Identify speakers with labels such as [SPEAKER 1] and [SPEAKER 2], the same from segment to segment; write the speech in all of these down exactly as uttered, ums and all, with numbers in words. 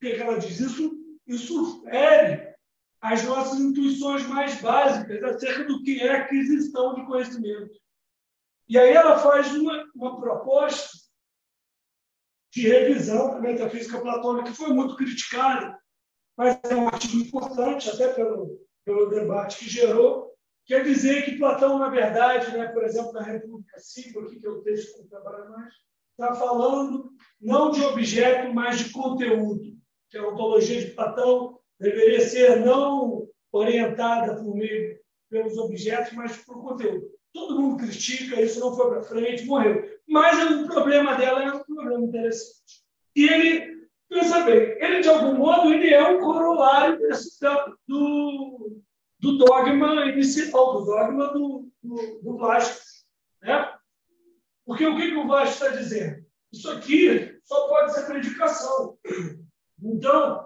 [SPEAKER 1] que ela diz? Isso, isso fere as nossas intuições mais básicas acerca do que é aquisição de conhecimento. E aí ela faz uma, uma proposta de revisão da metafísica platônica, que foi muito criticada, mas é um artigo importante, até pelo, pelo debate que gerou, quer dizer que Platão, na verdade, né, por exemplo, na República cinco, aqui que é o texto que eu trabalho mais, está falando não de objeto, mas de conteúdo, que a ontologia de Platão deveria ser não orientada por meio, pelos objetos, mas por conteúdo. Todo mundo critica, isso não foi para frente, morreu. Mas o problema dela é um problema interessante. E ele, pensa bem, ele, de algum modo, ele é um corolário desse, do, do dogma inicial, do dogma do, do, do Vasco. Né? Porque o que, que o Vasco está dizendo? Isso aqui só pode ser predicação. Então,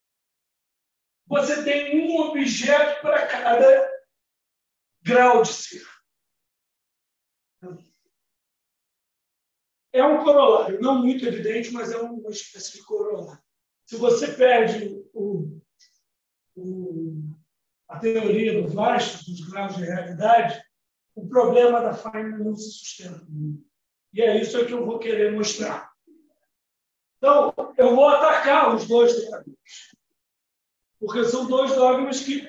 [SPEAKER 1] você tem um objeto para cada grau de ser. É um corolário, não muito evidente, mas é uma espécie de corolário. Se você perde o, o, a teoria do Vasco, dos graus de realidade, o problema da Feynman não se sustenta. E é isso que eu vou querer mostrar. Então, eu vou atacar os dois dogmas, porque são dois dogmas que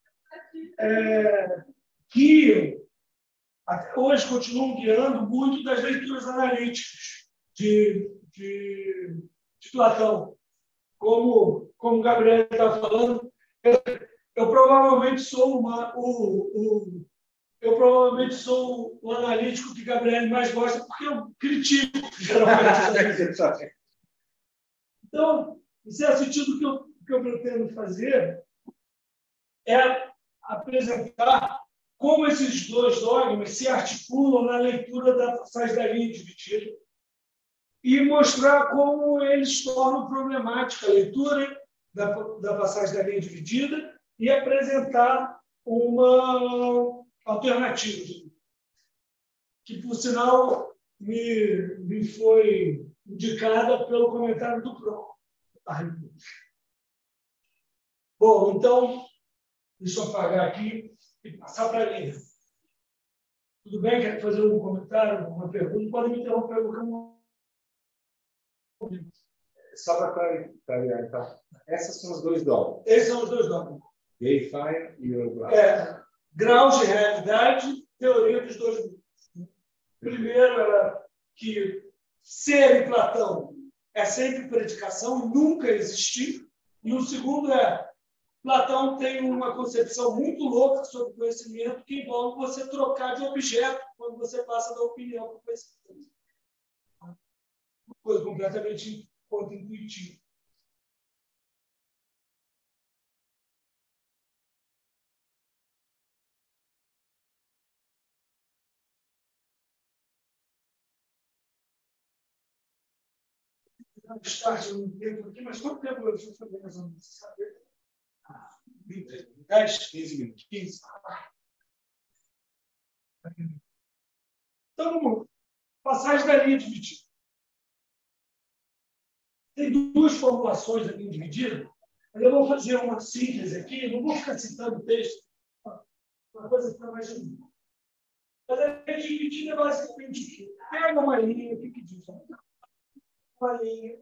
[SPEAKER 1] é, guiam, até hoje continuam guiando muito das leituras analíticas de, de, de Platão. Como, como o Gabriel estava falando, eu, eu provavelmente sou uma, o, o, eu provavelmente sou o analítico que Gabriel mais gosta, porque eu critico, geralmente. Então, em certo sentido, o que eu, o que eu pretendo fazer é apresentar como esses dois dogmas se articulam na leitura da passagem da linha dividida e mostrar como eles tornam problemática a leitura da, da passagem da linha dividida e apresentar uma alternativa, que, por sinal, me, me foi indicada pelo comentário do Pro. Bom, então, deixa eu apagar aqui e passar para a linha. Tudo bem? Quer fazer algum comentário, alguma pergunta? Pode me interromper qualquer momento.
[SPEAKER 2] Só para clarear, então. Essas são os dois dogmas.
[SPEAKER 1] Esses são os dois dogmas.
[SPEAKER 2] Deify e o
[SPEAKER 1] é, graus de realidade, teoria dos dois mundos. Primeiro era que ser em Platão é sempre predicação, nunca existir. E o segundo é Platão tem uma concepção muito louca sobre conhecimento que envolve você trocar de objeto quando você passa da opinião para o conhecimento. Uma coisa completamente contra-intuitiva. Start um tempo aqui, mas quanto tempo eu estou fazendo essa música? Saber? dez, quinze minutos. quinze. Então, vamos lá. Passagem da linha dividida. Tem duas formulações da linha dividida, mas eu vou fazer uma síntese aqui, não vou ficar citando o texto, uma coisa que está mais de Mas a linha dividida é basicamente pega uma linha, o que, que diz? Uma linha,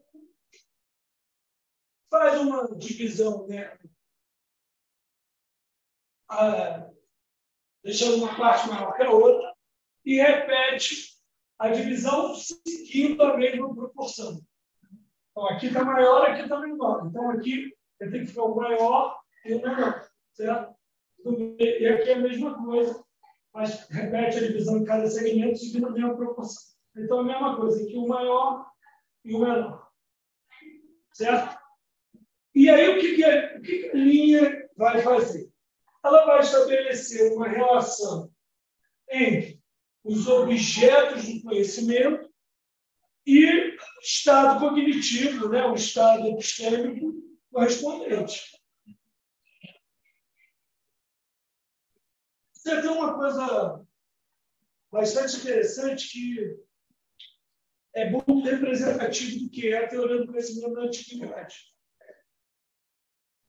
[SPEAKER 1] faz uma divisão, né? Ah, deixando uma parte maior que a outra, e repete a divisão seguindo a mesma proporção. Então, aqui está maior, aqui está menor. Então, aqui tem que ficar o maior e o menor, certo? E aqui é a mesma coisa, mas repete a divisão em cada segmento seguindo a mesma proporção. Então, a mesma coisa, aqui o maior e o menor. Certo? E aí, o que, que, a, o que, que a linha vai fazer? Ela vai estabelecer uma relação entre os objetos do conhecimento e estado cognitivo, né? O estado epistêmico correspondente. Você tem uma coisa bastante interessante que é muito representativo do que é a teoria do conhecimento da antiguidade.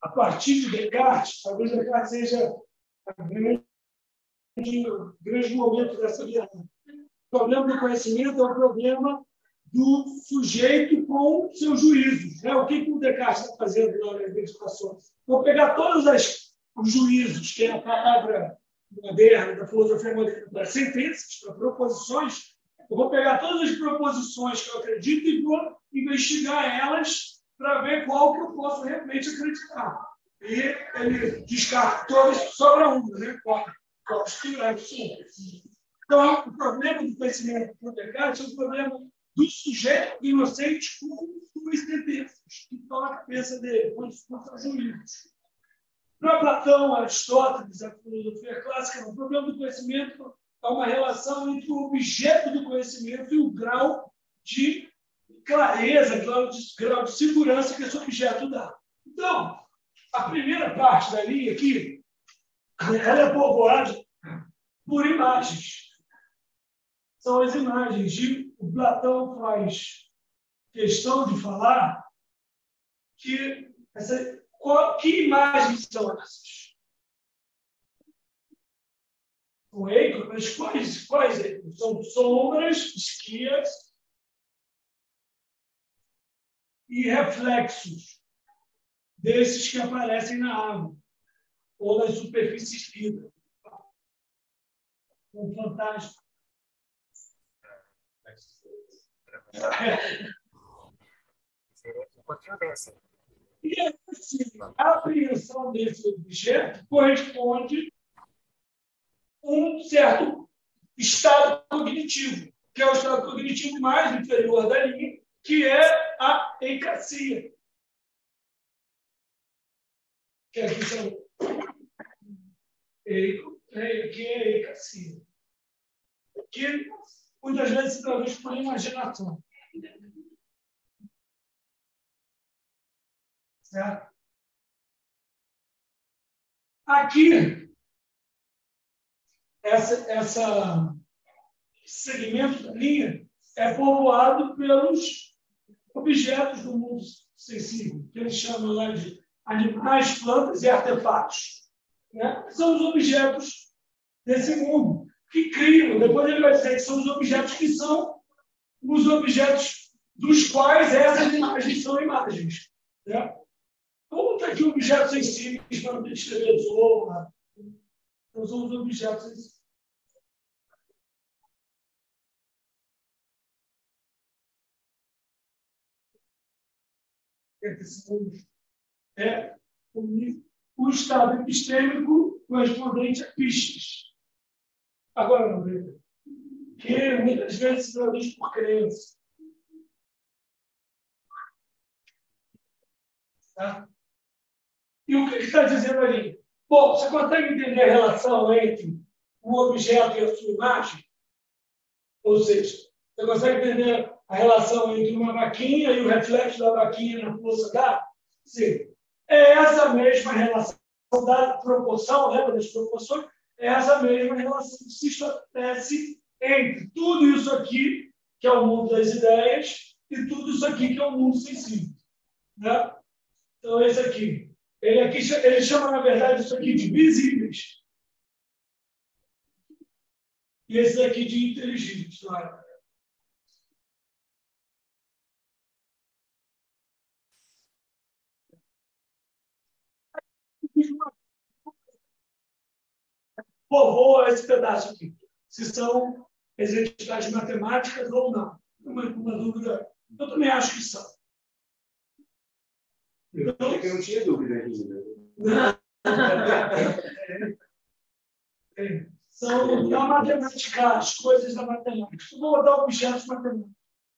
[SPEAKER 1] a partir de Descartes, talvez Descartes seja o grande, grande momento dessa viagem. O problema do conhecimento é o problema do sujeito com seus juízos. Né? O que, que o Descartes está fazendo nas investigações? Vou pegar todos as, os juízos, que é a palavra moderna, da filosofia moderna, para sentenças, para proposições. Eu vou pegar todas as proposições que eu acredito e vou investigar elas para ver qual que eu posso realmente acreditar. E ele descarta todas, sobra uma, né? Pode tirar isso. Então, o problema do conhecimento do Descartes é o problema do sujeito inocente com suas sentenças, que estão na cabeça dele, quando são juízos. Para Platão, Aristóteles, a filosofia clássica, o problema do conhecimento é uma relação entre o objeto do conhecimento e o grau de clareza, grau de, grau de segurança que esse objeto dá. Então, a primeira parte da linha aqui, ela é povoada por imagens. São as imagens. E o Platão faz questão de falar que essa, qual, que imagens são essas? O Eico, mas quais, quais são sombras, esquias e reflexos desses que aparecem na água ou nas superfícies finas. Um fantástico. E assim, a apreensão desse objeto corresponde a um certo estado cognitivo, que é o estado cognitivo mais inferior da linha, que é a eicacia. Que aqui são eico, que é a eicacia. Que muitas vezes se traduz por imaginação. Certo? Aqui, essa, essa segmento da linha é povoado pelos objetos do mundo sensível, que eles chamam lá de animais, plantas e artefatos. Né? São os objetos desse mundo que criam. Depois ele vai dizer que são os objetos que são os objetos dos quais essas imagens são imagens. Né? Como está aqui objetos sensíveis para descrever zorra? Então, são os objetos sensíveis. É o estado epistêmico correspondente a pistas. Agora, não veja. Que muitas vezes se traduz por crença. Tá? E o que ele está dizendo ali? Bom, você consegue entender a relação entre o objeto e a sua imagem? Ou seja, você consegue entender a relação entre uma vaquinha e o reflexo da vaquinha na força d'água? Sim. É essa mesma relação da proporção, lembra das proporções? É essa mesma relação que se estabelece entre tudo isso aqui, que é o mundo das ideias, e tudo isso aqui, que é o mundo sensível. Né? Então, esse aqui. Ele, aqui, ele chama, na verdade, isso aqui de visíveis. E esse aqui de inteligíveis. Claro. Povoa esse pedaço aqui. Se são entidades matemáticas ou não. Uma, uma dúvida. Eu também acho que são.
[SPEAKER 2] Eu não tinha dúvida ainda.
[SPEAKER 1] São da matemática, as coisas da matemática. Eu vou botar objetos matemáticos.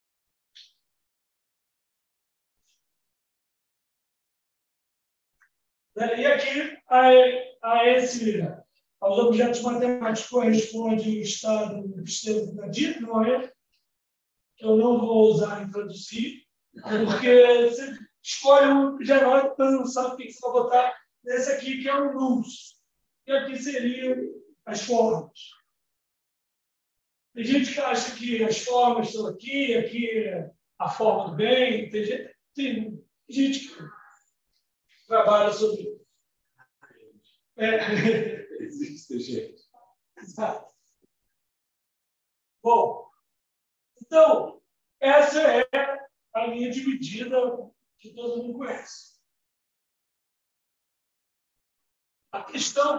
[SPEAKER 1] E aqui, a, a esse, aos objetos matemáticos corresponde o estado epistêmico da dita, não é? Que eu não vou usar em traduzir, porque você escolhe um geral e não sabe o que você vai botar nesse aqui, que é o nus. E aqui seriam as formas. Tem gente que acha que as formas estão aqui, aqui é a forma do bem, tem gente, tem gente que... trabalha sobre isso. É.
[SPEAKER 2] Existe, gente.
[SPEAKER 1] Exato. Bom, então, essa é a linha de medida que todo mundo conhece. A questão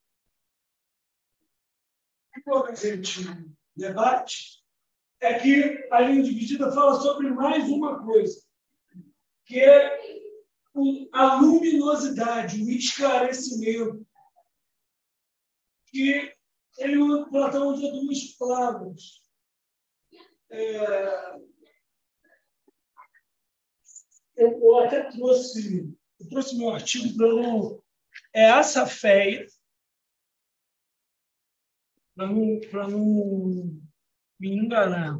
[SPEAKER 1] que quando a gente debate é que a linha de medida fala sobre mais uma coisa, que é a luminosidade, o esclarecimento, que ele, Platão usa duas palavras. É, eu, eu até trouxe, eu trouxe meu artigo para não... É a saféia, para não, para não me enganar.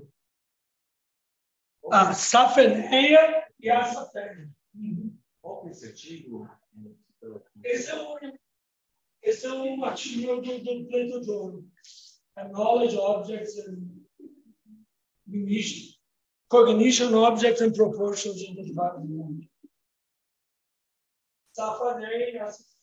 [SPEAKER 1] A safeneia e a saféia.
[SPEAKER 2] Qual que é esse artigo?
[SPEAKER 1] Esse é um, esse é um artigo do, do Plato John. É Knowledge, Objects and Cognition, Objects and Proportions in the Environment. Safeneia e a saféia.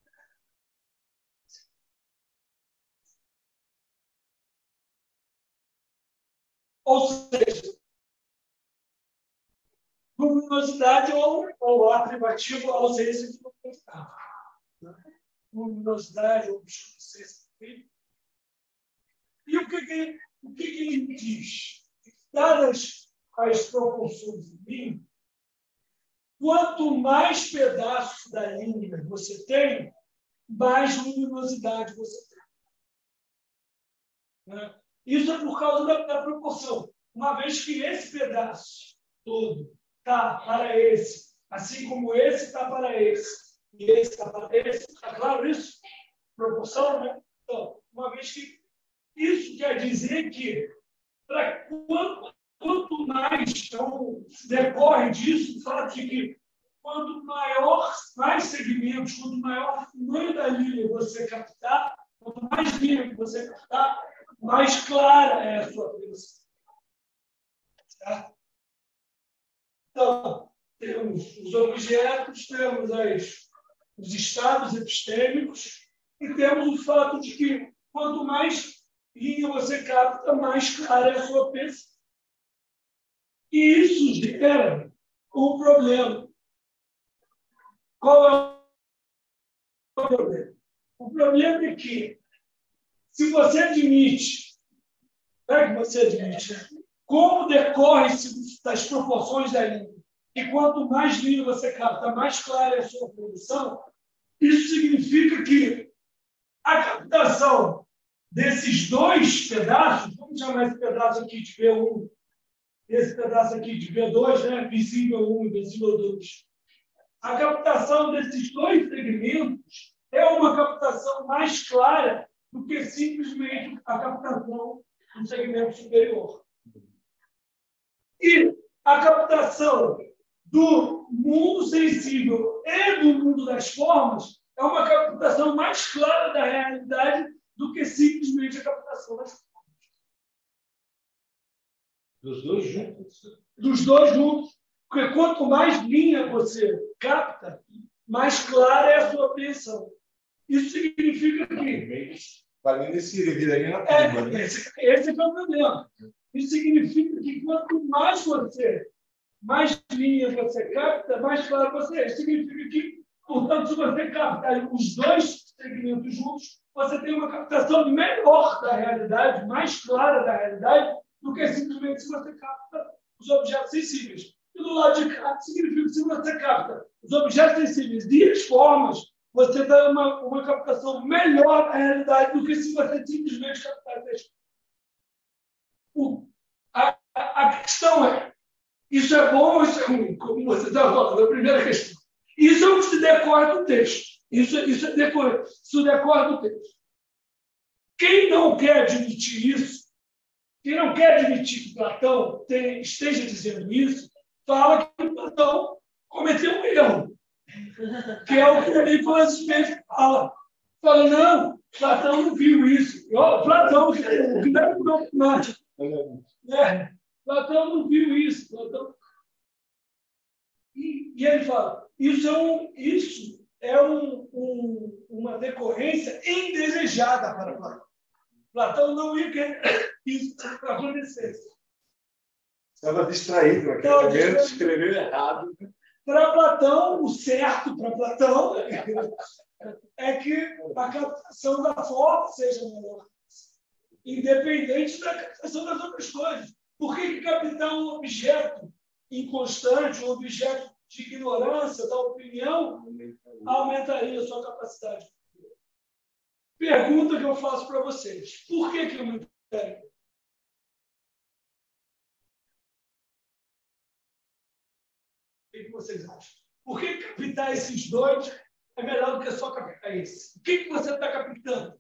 [SPEAKER 1] Ou seja, luminosidade ou, ou a privativo ausência de luminosidade. Luminosidade ou obscurecência. E o que, que, o que, que ele diz? Dadas as proporções do linha, quanto mais pedaços da linha você tem, mais luminosidade você tem. Né? Isso é por causa da, da proporção. Uma vez que esse pedaço todo está para esse, assim como esse está para esse, e esse está para esse, está claro isso? Proporção, né? Então, uma vez que isso quer dizer que para quanto, quanto mais então, decorre disso, o fato de que quanto maior, mais segmentos, quanto maior o tamanho da linha você captar, quanto mais linha você captar, mais clara é a sua previsão. Certo? Então, temos os objetos, temos as, os estados epistêmicos e temos o fato de que quanto mais linha você capta, mais clara é a sua peça. E isso gera um problema. Qual é o problema? O problema é que, se você admite, não é que você admite, como decorre-se das proporções da linha, e quanto mais linha você capta, mais clara é a sua produção, isso significa que a captação desses dois pedaços, vamos chamar esse pedaço aqui de B um, esse pedaço aqui de B dois, né? Visível um e visível dois. A captação desses dois segmentos é uma captação mais clara do que simplesmente a captação do segmento superior. E a captação do mundo sensível e do mundo das formas é uma captação mais clara da realidade do que simplesmente a captação das formas.
[SPEAKER 2] Dos dois juntos?
[SPEAKER 1] Dos dois juntos. Porque quanto mais linha você capta, mais clara é a sua apreensão. Isso significa que...
[SPEAKER 2] Para mim, nesse aí na
[SPEAKER 1] é,
[SPEAKER 2] turma, né?
[SPEAKER 1] esse, esse é o problema. Isso significa que quanto mais você, mais linha você capta, mais claro você é. Isso significa que, portanto, se você captar os dois segmentos juntos, você tem uma captação melhor da realidade, mais clara da realidade, do que simplesmente se você capta os objetos sensíveis. E do lado de cá, significa que se você capta os objetos sensíveis e as formas, você tem uma, uma captação melhor da realidade do que se você simplesmente captar as o, a, a questão é, isso é bom ou isso é ruim? Como você está falando, a primeira questão. Isso é o que se decorre do texto. Isso, isso, é decorre, isso decorre do texto. Quem não quer admitir isso, quem não quer admitir que Platão tem, esteja dizendo isso, fala que Platão cometeu um erro. Que é o que o Nicolas Smith fala. Fala, não, Platão não viu isso. Oh, Platão, que não é problemático. É, Platão não viu isso. Platão... E, e ele fala, isso é, um, isso é um, um, uma decorrência indesejada para Platão. Platão não ia querer isso acontecesse.
[SPEAKER 2] Estava distraído naquele
[SPEAKER 1] Estava
[SPEAKER 2] momento,
[SPEAKER 1] distraído.
[SPEAKER 2] escreveu errado.
[SPEAKER 1] Para Platão, o certo para Platão é que a captação da forma seja melhor, independente da captação das outras coisas. Por que, que captar um objeto inconstante, um objeto de ignorância, da opinião, aumentaria a sua capacidade? Pergunta que eu faço para vocês. Por que, que aumentaria? O que vocês acham? Por que captar esses dois é melhor do que só captar esse? O que, que você está captando?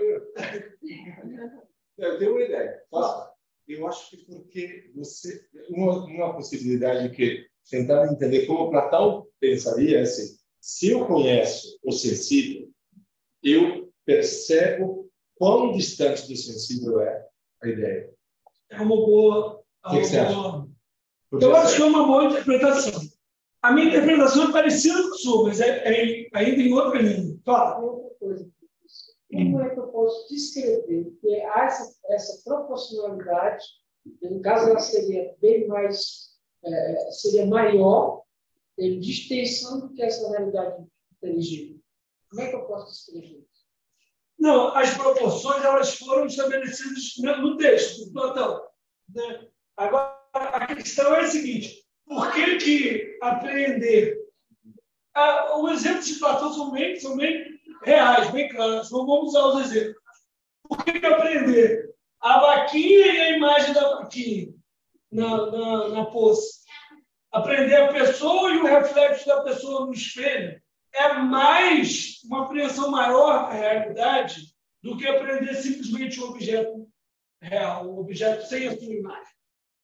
[SPEAKER 2] Eu tenho uma ideia. Posso? Eu acho que porque você... Uma, uma possibilidade que tentando entender como Platão pensaria é assim, se eu conheço o sensível, eu percebo quão distante do sensível é a ideia.
[SPEAKER 1] É uma boa... É
[SPEAKER 2] o que, que você acha?
[SPEAKER 1] Eu acho que é uma boa interpretação. A minha interpretação é parecida com a sua, mas é, é ainda em outra linha. Fala.
[SPEAKER 3] Outra coisa. Como é que eu posso descrever que essa, essa proporcionalidade, no caso ela seria bem mais, é, seria maior em distensão do que essa realidade inteligível? Como é que eu posso descrever isso?
[SPEAKER 1] Não, as proporções elas foram estabelecidas no texto do Platão, né? Agora, a questão é a seguinte: por que, que apreender? Ah, os exemplos de Platão são bem, são bem reais, bem claros. Então, vamos usar os exemplos. Por que, que aprender a vaquinha e a imagem da vaquinha na, na, na poça? Aprender a pessoa e o reflexo da pessoa no espelho é mais uma apreensão maior da realidade do que aprender simplesmente um objeto real, um objeto sem a sua imagem.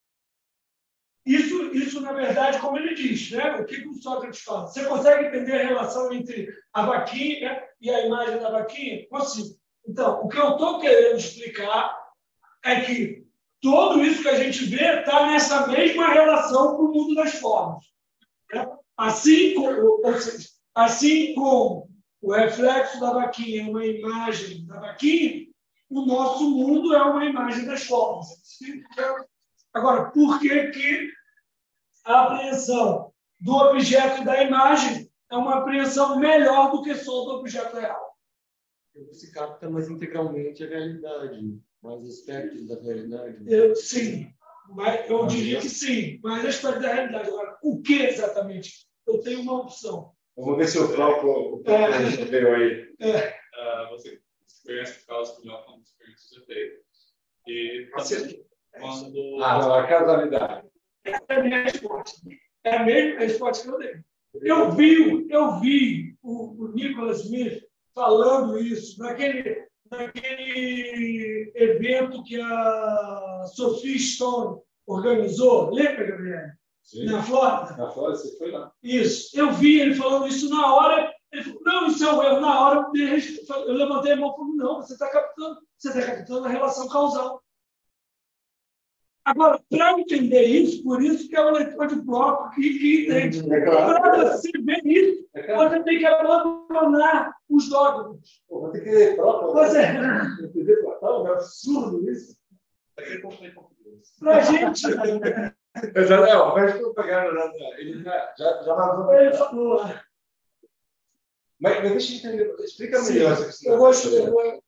[SPEAKER 1] Isso, isso, na verdade, como ele diz, né? O que o Sócrates fala? Você consegue entender a relação entre a vaquinha e a imagem da vaquinha? Consigo. Então, o que eu estou querendo explicar é que tudo isso que a gente vê está nessa mesma relação com o mundo das formas. Né? Assim como, ou seja, assim como o reflexo da vaquinha é uma imagem da vaquinha, o nosso mundo é uma imagem das formas. Agora, por que, que a apreensão do objeto e da imagem é uma apreensão melhor do que só do objeto real?
[SPEAKER 4] Você capta mais integralmente a realidade, mais aspectos da realidade.
[SPEAKER 1] Eu, sim, mas eu diria que sim, mais aspectos da realidade. Agora, o que exatamente? Eu tenho uma opção.
[SPEAKER 2] Vamos ver se eu troco o que a gente veio aí.
[SPEAKER 1] É.
[SPEAKER 5] Uh, você, você conhece o caso melhor como experiência de ter. E
[SPEAKER 2] Você...
[SPEAKER 5] quando...
[SPEAKER 2] Ah, não, a causalidade.
[SPEAKER 1] Essa é a minha resposta. É a mesma resposta que eu dei. Eu vi, eu vi o, o Nicholas Smith falando isso naquele, naquele evento que a Sophie Stone organizou. Lembra, Gabriel?
[SPEAKER 2] Sim.
[SPEAKER 1] Na Flórida?
[SPEAKER 2] Na Flórida, você foi lá.
[SPEAKER 1] Isso. Eu vi ele falando isso na hora. Ele falou, não, isso é um erro. Na hora, eu levantei a mão e falei, não, você está captando, você está captando a relação causal. Agora, para entender isso, por isso que é o leitor de bloco que, que entende.
[SPEAKER 2] É claro.
[SPEAKER 1] Para você ver isso,
[SPEAKER 2] É claro.
[SPEAKER 1] você tem que abandonar os dogmas.
[SPEAKER 2] Pô, vou ter que ler próprio.
[SPEAKER 1] Você...
[SPEAKER 2] Entender Platão? É absurdo isso.
[SPEAKER 1] Para a gente...
[SPEAKER 2] Eu já, não, mas estou pegando, ele já, já, já vazou.
[SPEAKER 1] Ele falou...
[SPEAKER 2] Mas, mas deixa eu entender, explica
[SPEAKER 1] Sim,
[SPEAKER 2] melhor essa questão.
[SPEAKER 1] eu gosto... Eu...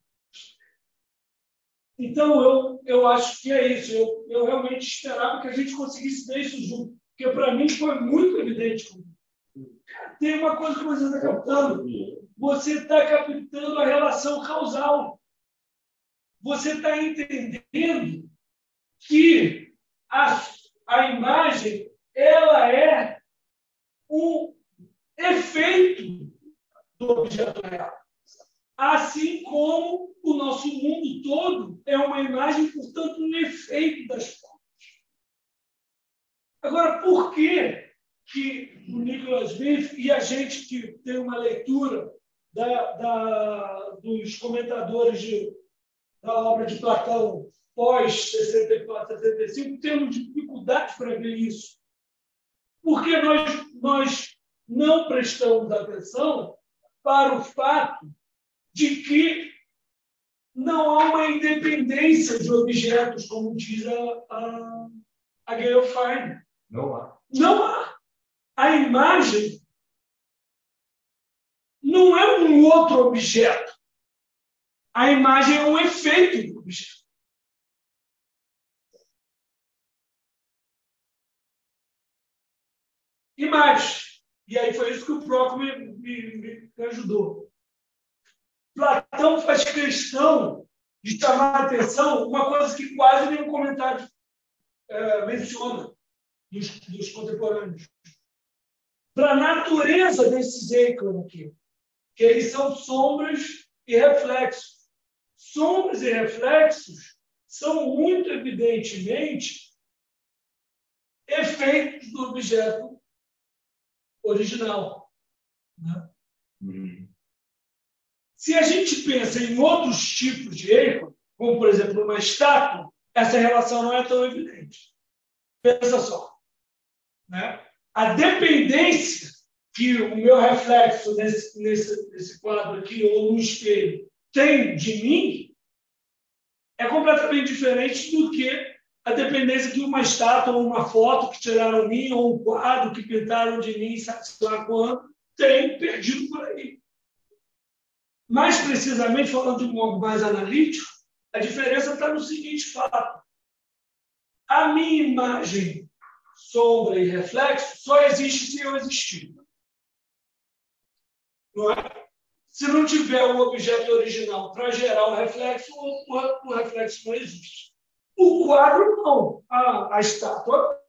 [SPEAKER 1] Então, eu, eu acho que é isso. Eu, eu realmente esperava que a gente conseguisse ver isso junto. Porque, para mim, foi muito evidente. Tem uma coisa que você está captando. Você está captando a relação causal. Você está entendendo que a, a imagem ela é um efeito do objeto real. Assim como o nosso mundo todo é uma imagem, portanto, um efeito das formas. Agora, por que, que o Nicholas Smith e a gente que tem uma leitura da, da, dos comentadores de, da obra de Platão pós-sessenta e quatro, sessenta e cinco, temos dificuldade para ver isso? Porque nós, nós não prestamos atenção para o fato de que não há uma independência de objetos, como diz a, a, a Gayle Fine.
[SPEAKER 2] Não há.
[SPEAKER 1] Não há. A imagem não é um outro objeto. A imagem é um efeito do objeto. E mais. E aí foi isso que o Próclo me, me, me ajudou. Platão faz questão de chamar a atenção uma coisa que quase nenhum comentário é, menciona dos, dos contemporâneos. Para a natureza desses ícones aqui, que eles são sombras e reflexos. Sombras e reflexos são muito evidentemente efeitos do objeto original. Né?
[SPEAKER 2] Hum.
[SPEAKER 1] Se a gente pensa em outros tipos de ícone, como, por exemplo, uma estátua, essa relação não é tão evidente. Pensa só. Né? A dependência que o meu reflexo nesse, nesse, nesse quadro aqui, ou no espelho, tem de mim, é completamente diferente do que a dependência que uma estátua, ou uma foto que tiraram de mim, ou um quadro que pintaram de mim, sabe lá quando, tem perdido por aí. Mais precisamente, falando de um modo mais analítico, a diferença está no seguinte fato. A minha imagem, sombra e reflexo, só existe se eu existir. Não é? Se não tiver o objeto original para gerar o reflexo, o reflexo não existe. O quadro, não. A, a estátua,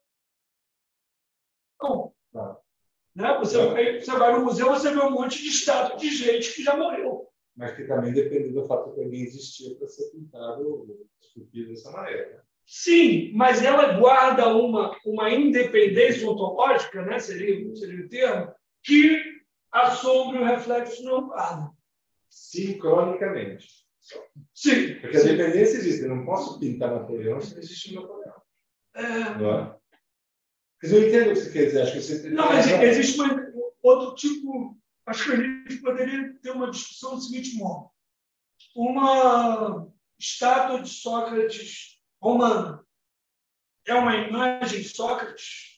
[SPEAKER 1] não.
[SPEAKER 2] Tá.
[SPEAKER 1] Né? Você, vai, você vai no museu, você vê um monte de estátua de gente que já morreu.
[SPEAKER 2] Mas que também depende do fato que alguém existia para ser pintado, esculpido dessa maneira. Né?
[SPEAKER 1] Sim, mas ela guarda uma, uma independência ontológica, né? seria, seria o termo, que a sombra e o reflexo não guardam.
[SPEAKER 2] Sincronicamente.
[SPEAKER 1] Sim.
[SPEAKER 2] Porque a dependência existe. Eu não posso pintar Napoleão se não existe Napoleão.
[SPEAKER 1] É...
[SPEAKER 2] Não é? Mas eu entendo o que você quer dizer. Acho que você...
[SPEAKER 1] Não, mas existe uma, outro tipo... Acho que a gente poderia ter uma discussão do seguinte modo. Uma estátua de Sócrates romana é uma imagem de Sócrates?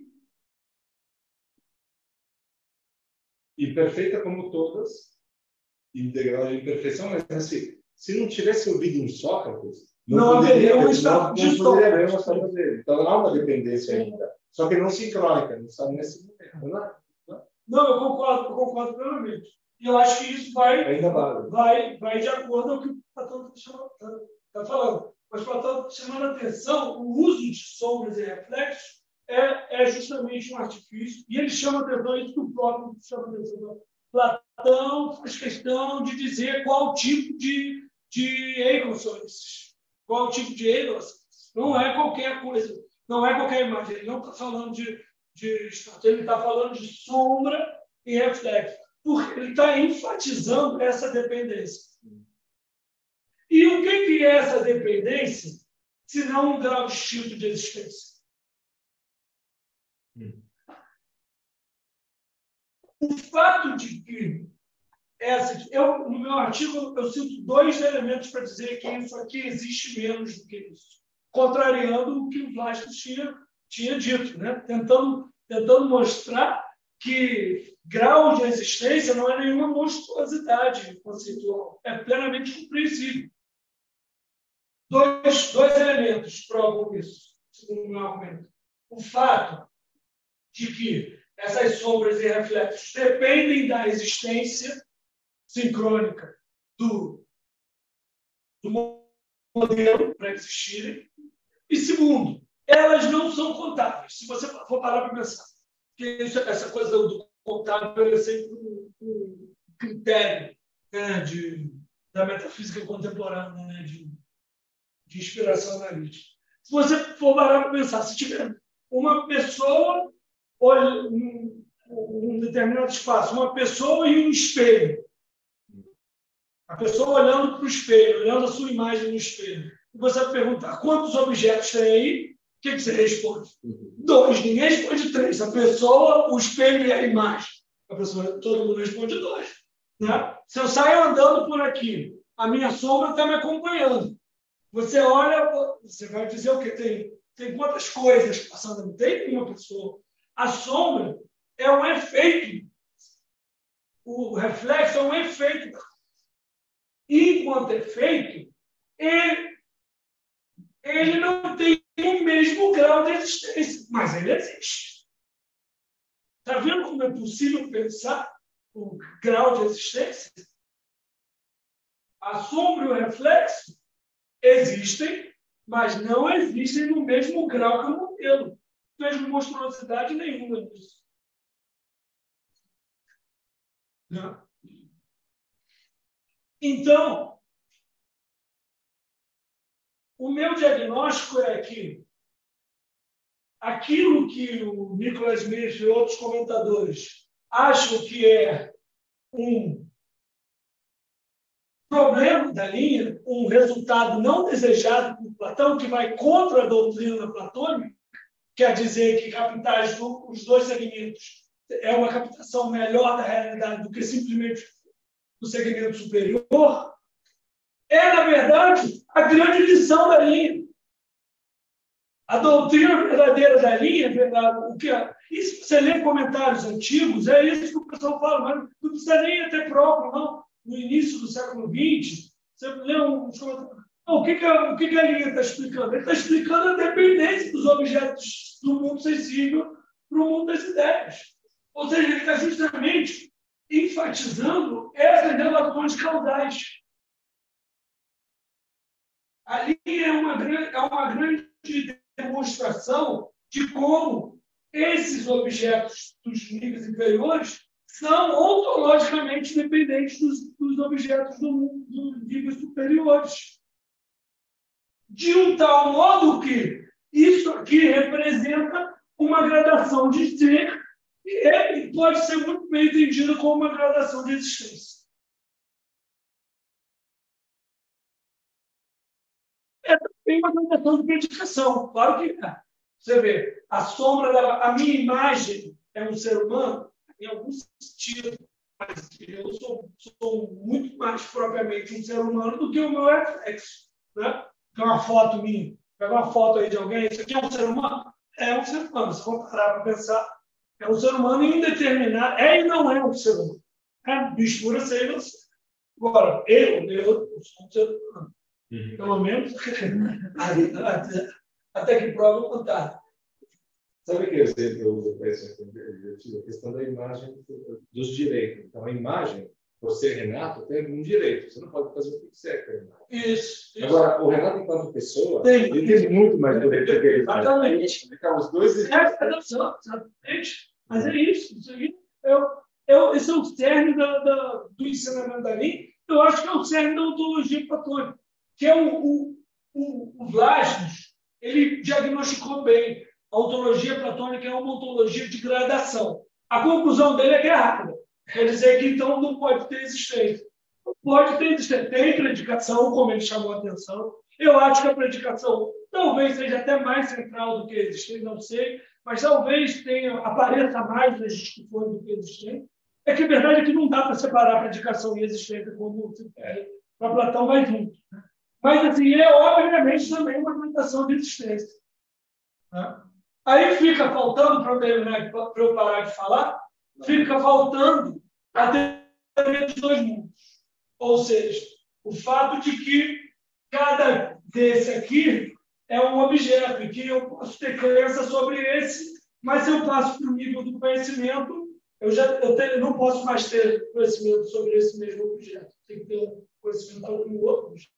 [SPEAKER 2] Imperfeita como todas, integral de imperfeição, mas assim, se não tivesse ouvido um Sócrates, não,
[SPEAKER 1] não haveria uma estátua de Sócrates.
[SPEAKER 2] Então não há uma dependência ainda. Só que não sincrônica, não está nesse momento. Não é?
[SPEAKER 1] Não, eu concordo, eu concordo plenamente. E eu acho que isso vai,
[SPEAKER 2] ainda vale.
[SPEAKER 1] vai, vai de acordo com o que o Platão está falando. Mas Platão está chamando a atenção, o uso de sombras e reflexos é, é justamente um artifício, e ele chama a atenção, isso que o próprio chama a atenção. Platão faz questão de dizer qual tipo de, de ícones são esses. Qual tipo de ícones. Não é qualquer coisa, não é qualquer imagem. Ele não está falando de De, ele está falando de sombra e reflexo, porque ele está enfatizando essa dependência. E o que, que é essa dependência, se não um grau distinto de existência? Hum. O fato de que essa, eu, no meu artigo eu cito dois elementos para dizer que isso aqui existe menos do que isso, contrariando o que o Blasco tinha tinha dito, né? tentando, tentando mostrar que grau de existência não é nenhuma monstruosidade conceitual, é plenamente compreensível. Dois, dois elementos provam isso, segundo o meu argumento. O fato de que essas sombras e reflexos dependem da existência sincrônica do, do modelo para existirem, e segundo, elas não são contáveis. Se você for parar para pensar, que isso, essa coisa do contábil é sempre um, um critério, né, de, da metafísica contemporânea, né, de, de inspiração analítica. Se você for parar para pensar, se tiver uma pessoa, olha, um, um determinado espaço, uma pessoa e um espelho, a pessoa olhando para o espelho, olhando a sua imagem no espelho, e você vai perguntar quantos objetos tem aí, que, que você responde? Dois. Ninguém responde três. A pessoa, o espelho e a imagem. A pessoa, todo mundo responde dois. Né? Se eu saio andando por aqui, a minha sombra está me acompanhando. Você olha, você vai dizer o quê? Tem, tem quantas coisas passando? Não tem nenhuma pessoa. A sombra é um efeito. O reflexo é um efeito. E, enquanto efeito, ele, ele não tem o mesmo grau de existência, mas ele existe. Está vendo como é possível pensar o grau de existência? A sombra e o reflexo existem, mas não existem no mesmo grau que o modelo. Não vejo monstruosidade nenhuma nisso. Não. Então, o meu diagnóstico é que aquilo que o Nicholas Smith e outros comentadores acham que é um problema da linha, um resultado não desejado por Platão, que vai contra a doutrina platônica, quer dizer que captar os dois segmentos é uma captação melhor da realidade do que simplesmente o segmento superior, é, na verdade, a grande lição da linha. A doutrina verdadeira da linha, o que é, e se você lê comentários antigos, é isso que o pessoal fala, mas não precisa nem ter próprio, não. No início do século vinte, você lê uns comentários. Não, o que, que, a, o que, que a linha está explicando? Ele está explicando a dependência dos objetos do mundo sensível para o mundo das ideias. Ou seja, ele está justamente enfatizando essas relações causais. A linha é uma grande, é uma grande demonstração de como esses objetos dos níveis inferiores são ontologicamente dependentes dos, dos objetos do mundo, dos níveis superiores. De um tal modo que isso aqui representa uma gradação de ser e pode ser muito bem entendido como uma gradação de existência. É também uma gradação de predicação, claro que é. Você vê, a sombra da a minha imagem é um ser humano, em algum sentido, mas eu sou, sou muito mais propriamente um ser humano do que o meu reflexo. Né? Tem uma foto minha, pega uma foto aí de alguém, isso aqui é um ser humano? É um ser humano, se for parar para pensar, é um ser humano indeterminado, é e não é um ser humano. É mistura ser e não ser. Agora, eu, eu sou um ser humano. Uhum. Pelo menos, até, até que prova o contrário.
[SPEAKER 2] Sabe que exemplo eu penso aqui? A questão da imagem dos direitos. Então, a imagem, você, Renato, tem um direito. Você não pode fazer o que você quer.
[SPEAKER 1] Isso, isso.
[SPEAKER 2] Agora, o Renato, enquanto pessoa,
[SPEAKER 1] tem,
[SPEAKER 2] ele tem muito mais direito que ele.
[SPEAKER 1] Exatamente.
[SPEAKER 2] Os dois...
[SPEAKER 1] É, exatamente. Mas é isso. Isso aí é, é, esse é o cerne da, da, do ensinamento da linha. Eu acho que é o cerne da ontologia platônica. Que é o, o, o, o Vlágios, ele diagnosticou bem. A ontologia platônica é uma ontologia de gradação. A conclusão dele é que é rápida. Quer dizer que, então, não pode ter existência. Não pode ter existência. Tem predicação, como ele chamou a atenção. Eu acho que a predicação talvez seja até mais central do que a existência, não sei, mas talvez tenha, apareça mais nas discussões do que a existência. É que a verdade é que não dá para separar a predicação e a existência como é. Para Platão vai junto. Né? Mas, assim, é obviamente também uma argumentação de existência. Né? Aí fica faltando, para eu, eu parar de falar, fica faltando a teoria dos dois mundos. Ou seja, o fato de que cada desse aqui é um objeto e que eu posso ter crença sobre esse, mas se eu passo para o nível do conhecimento, eu, já, eu, tenho, eu não posso mais ter conhecimento sobre esse mesmo objeto. Tem que ter um conhecimento sobre o outro objeto.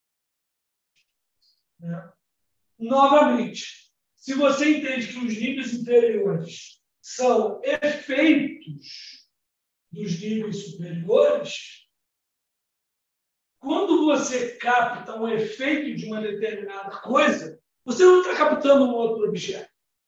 [SPEAKER 1] Né? Novamente, se você entende que os níveis inferiores são efeitos dos níveis superiores, quando você capta um efeito de uma determinada coisa, você não está captando um outro objeto.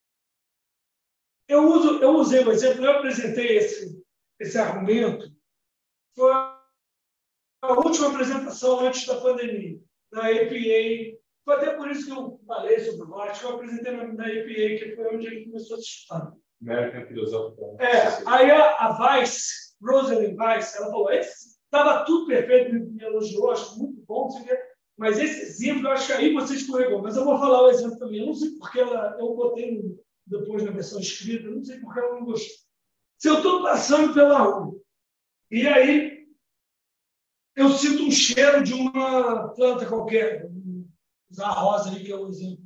[SPEAKER 1] Eu, uso, eu usei o exemplo, eu apresentei esse, esse argumento, foi a última apresentação antes da pandemia, na A P A Foi até por isso que eu falei sobre o Weiss, que eu apresentei na, na E P A, que foi onde ele começou a se estudar.
[SPEAKER 2] American Philosophical.
[SPEAKER 1] É, aí a, a Weiss, Rosalind Weiss, ela falou, estava tudo perfeito, me, me elogiou, acho muito bom, não sei o quê, mas esse exemplo, eu acho que aí você escorregou. Mas eu vou falar o exemplo também. Eu não sei porque ela, eu botei depois na versão escrita, eu não sei porque ela não gostou. Se eu estou passando pela rua, e aí eu sinto um cheiro de uma planta qualquer, usar a rosa ali, que é o exemplo.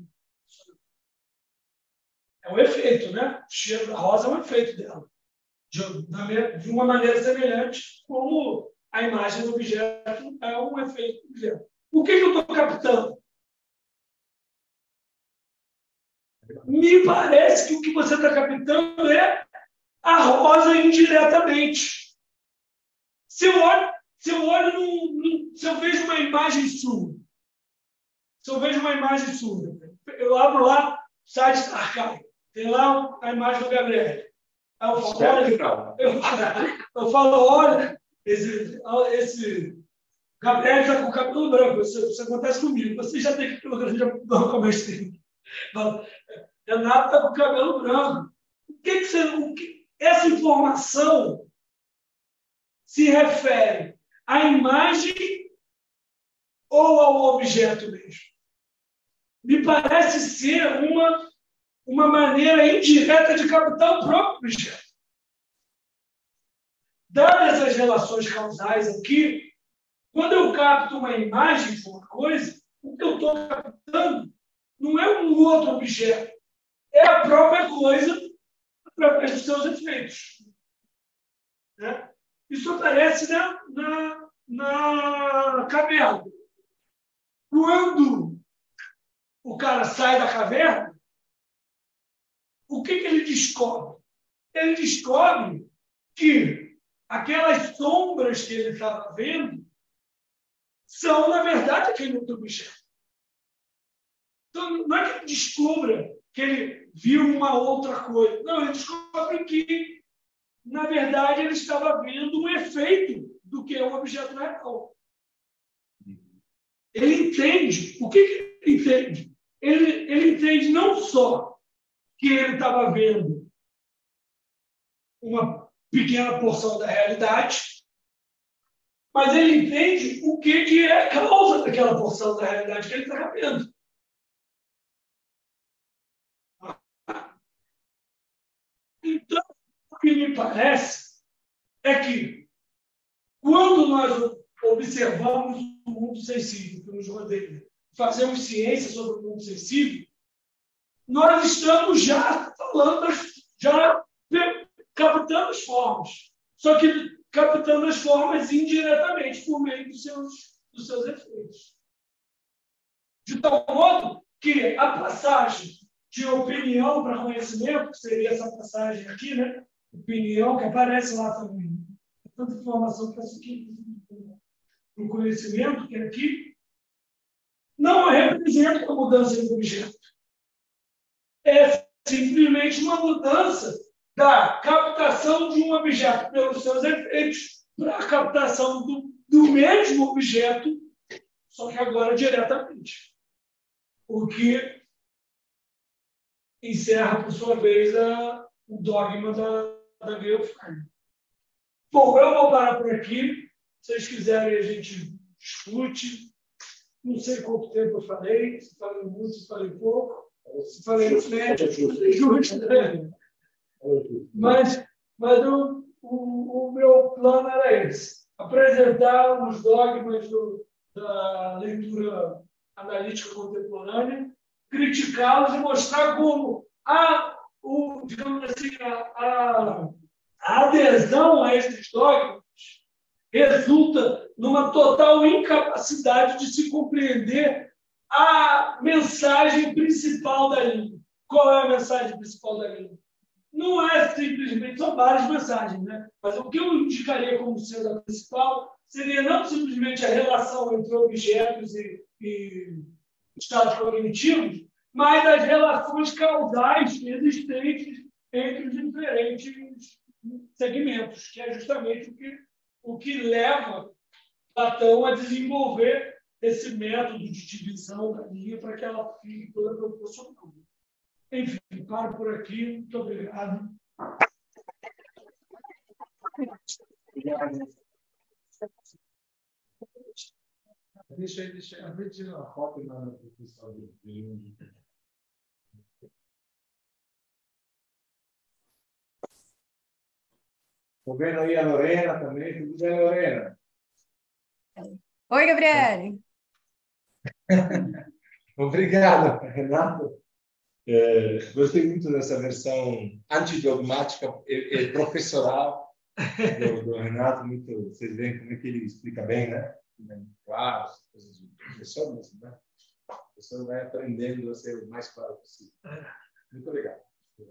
[SPEAKER 1] É um efeito, né? O cheiro da rosa é um efeito dela. De, de uma maneira semelhante, como a imagem do objeto é um efeito do objeto. O que, que eu estou captando? Me parece que o que você está captando é a rosa indiretamente. Se eu olho, se eu, olho num, num, se eu vejo uma imagem sua, se eu vejo uma imagem sua, eu abro lá o site da Archive, tem lá a imagem do Gabriel. Aí eu falo, olha, eu, eu falo, olha, esse, esse Gabriel está com o cabelo branco, isso, isso acontece comigo, você já tem que não comece. Renato está com o cabelo branco. O que, que você. O que, essa informação se refere à imagem ou ao objeto mesmo? Me parece ser uma, uma maneira indireta de captar o próprio objeto. Dadas essas relações causais aqui, quando eu capto uma imagem de uma coisa, o que eu estou captando não é um outro objeto, é a própria coisa através dos seus efeitos. Né? Isso aparece na, na, na caverna. Quando o cara sai da caverna, o que, que ele descobre? Ele descobre que aquelas sombras que ele estava vendo são, na verdade, aquele outro objeto. Então, não é que ele descubra que ele viu uma outra coisa. Não, ele descobre que, na verdade, ele estava vendo um efeito do que é um objeto real. Ele entende. O que, que ele entende? Ele, ele entende não só que ele estava vendo uma pequena porção da realidade, mas ele entende o que, que é a causa daquela porção da realidade que ele está vendo. Então, o que me parece é que, quando nós observamos o mundo sensível que nos rodeia, fazemos ciência sobre o mundo sensível, nós estamos já falando, já captando as formas. Só que captando as formas indiretamente, por meio dos seus, dos seus efeitos. De tal modo que a passagem de opinião para conhecimento, que seria essa passagem aqui, né? Opinião, que aparece lá também. Tanta informação que essa aqui, o conhecimento, que é aqui, não representa uma mudança de objeto. É simplesmente uma mudança da captação de um objeto pelos seus efeitos para a captação do, do mesmo objeto, só que agora diretamente. O que encerra, por sua vez, a, o dogma da, da Geoframe. Bom, eu vou parar por aqui. Se vocês quiserem, a gente discute. Não sei quanto tempo eu falei, se falei muito, se falei pouco, se falei médio, se falei justo. Né? Mas, mas o, o, o meu plano era esse: apresentar os dogmas do, da leitura analítica contemporânea, criticá-los e mostrar como a, o, digamos assim, a, a, a adesão a esses dogmas resulta numa total incapacidade de se compreender a mensagem principal da língua. Qual é a mensagem principal da língua? Não é simplesmente, são várias mensagens, né? Mas o que eu indicaria como sendo a principal seria não simplesmente a relação entre objetos e, e estados cognitivos, mas as relações causais existentes entre os diferentes segmentos, que é justamente o que, o que leva Platão a desenvolver esse método de divisão da linha para que ela fique toda proporcional. Enfim, paro por aqui. Muito obrigado.
[SPEAKER 2] Deixa eu deixa eu tirar uma foto na profissão do filme. Estou vendo aí a Lorena também. Tudo bem, Lorena?
[SPEAKER 6] Oi, Gabriele.
[SPEAKER 2] Obrigado, Renato. É, gostei muito dessa versão antidogmática e, e professoral do, do Renato. Muito, vocês veem como é que ele explica bem, né? Claro, as coisas de professor, mas, né? O professor vai aprendendo a ser o mais claro possível. Muito legal.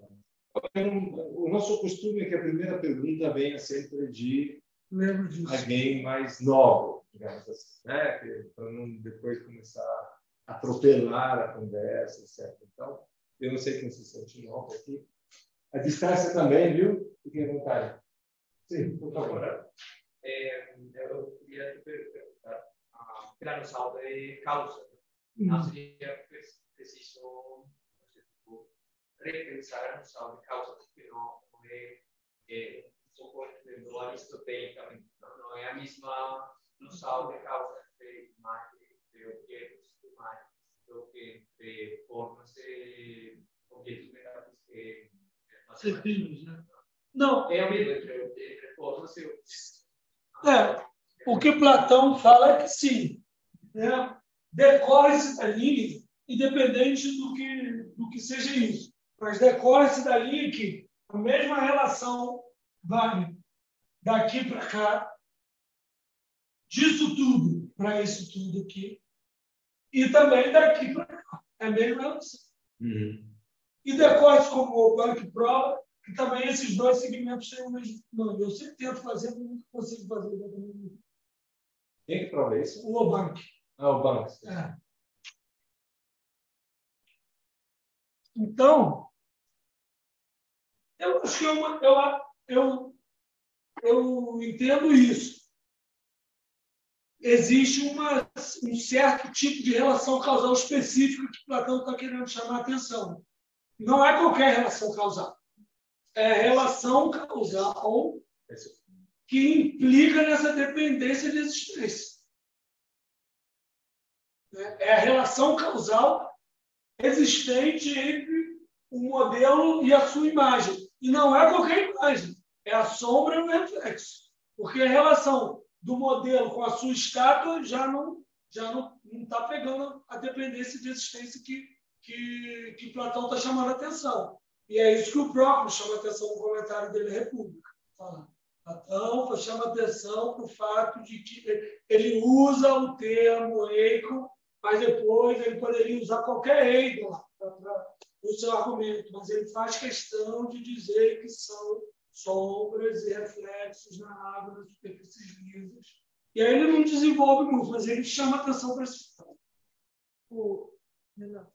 [SPEAKER 2] O nosso costume é que a primeira pergunta venha sempre de alguém mais novo, digamos assim, né? Para não depois começar a atropelar a conversa, etcétera. Então, eu não sei quem se sente novo aqui. A distância também, viu? Fiquem à vontade. Sim, por favor.
[SPEAKER 7] É, eu queria te perguntar, a plano saldo de causa, não seria preciso repensar no saldo de causa, porque não, não é, é supondo aristotelicamente, não, não é a mesma no saldo de causa entre imagens, entre objetos e imagens, do que entre formas e objetos menores que
[SPEAKER 1] Certinhos, né? Não.
[SPEAKER 7] É o mesmo entre, entre formas e objetos.
[SPEAKER 1] É, o que Platão fala é que sim, né? Decore-se da linha, independente do que, do que seja isso. Mas decore-se da linha que a mesma relação vale daqui para cá, disso tudo para isso tudo aqui, e também daqui para cá. É a mesma relação.
[SPEAKER 2] Uhum.
[SPEAKER 1] E decore-se como o banco prova que também esses dois segmentos têm o mesmo nome. Eu sempre tento fazer, mas nunca consigo fazer exatamente.
[SPEAKER 2] Quem que prova isso?
[SPEAKER 1] O Obank.
[SPEAKER 2] Ah, o Banks.
[SPEAKER 1] É. Então, eu acho que eu, eu, eu, eu entendo isso. Existe uma, um certo tipo de relação causal específica que Platão está querendo chamar a atenção. Não é qualquer relação causal. É a relação causal que implica nessa dependência de existência. É a relação causal existente entre o modelo e a sua imagem. E não é qualquer imagem, é a sombra e o reflexo. Porque a relação do modelo com a sua estátua já não já não está pegando a dependência de existência que, que, que Platão está chamando a atenção. E é isso que o próprio chama a atenção no comentário dele, República. Platão chama a atenção para o fato de que ele usa o termo eico, mas depois ele poderia usar qualquer eico para o seu argumento, mas ele faz questão de dizer que são sombras e reflexos na água, nas superfícies lisas. E aí ele não desenvolve muito, mas ele chama a atenção para esse fato. O... Não,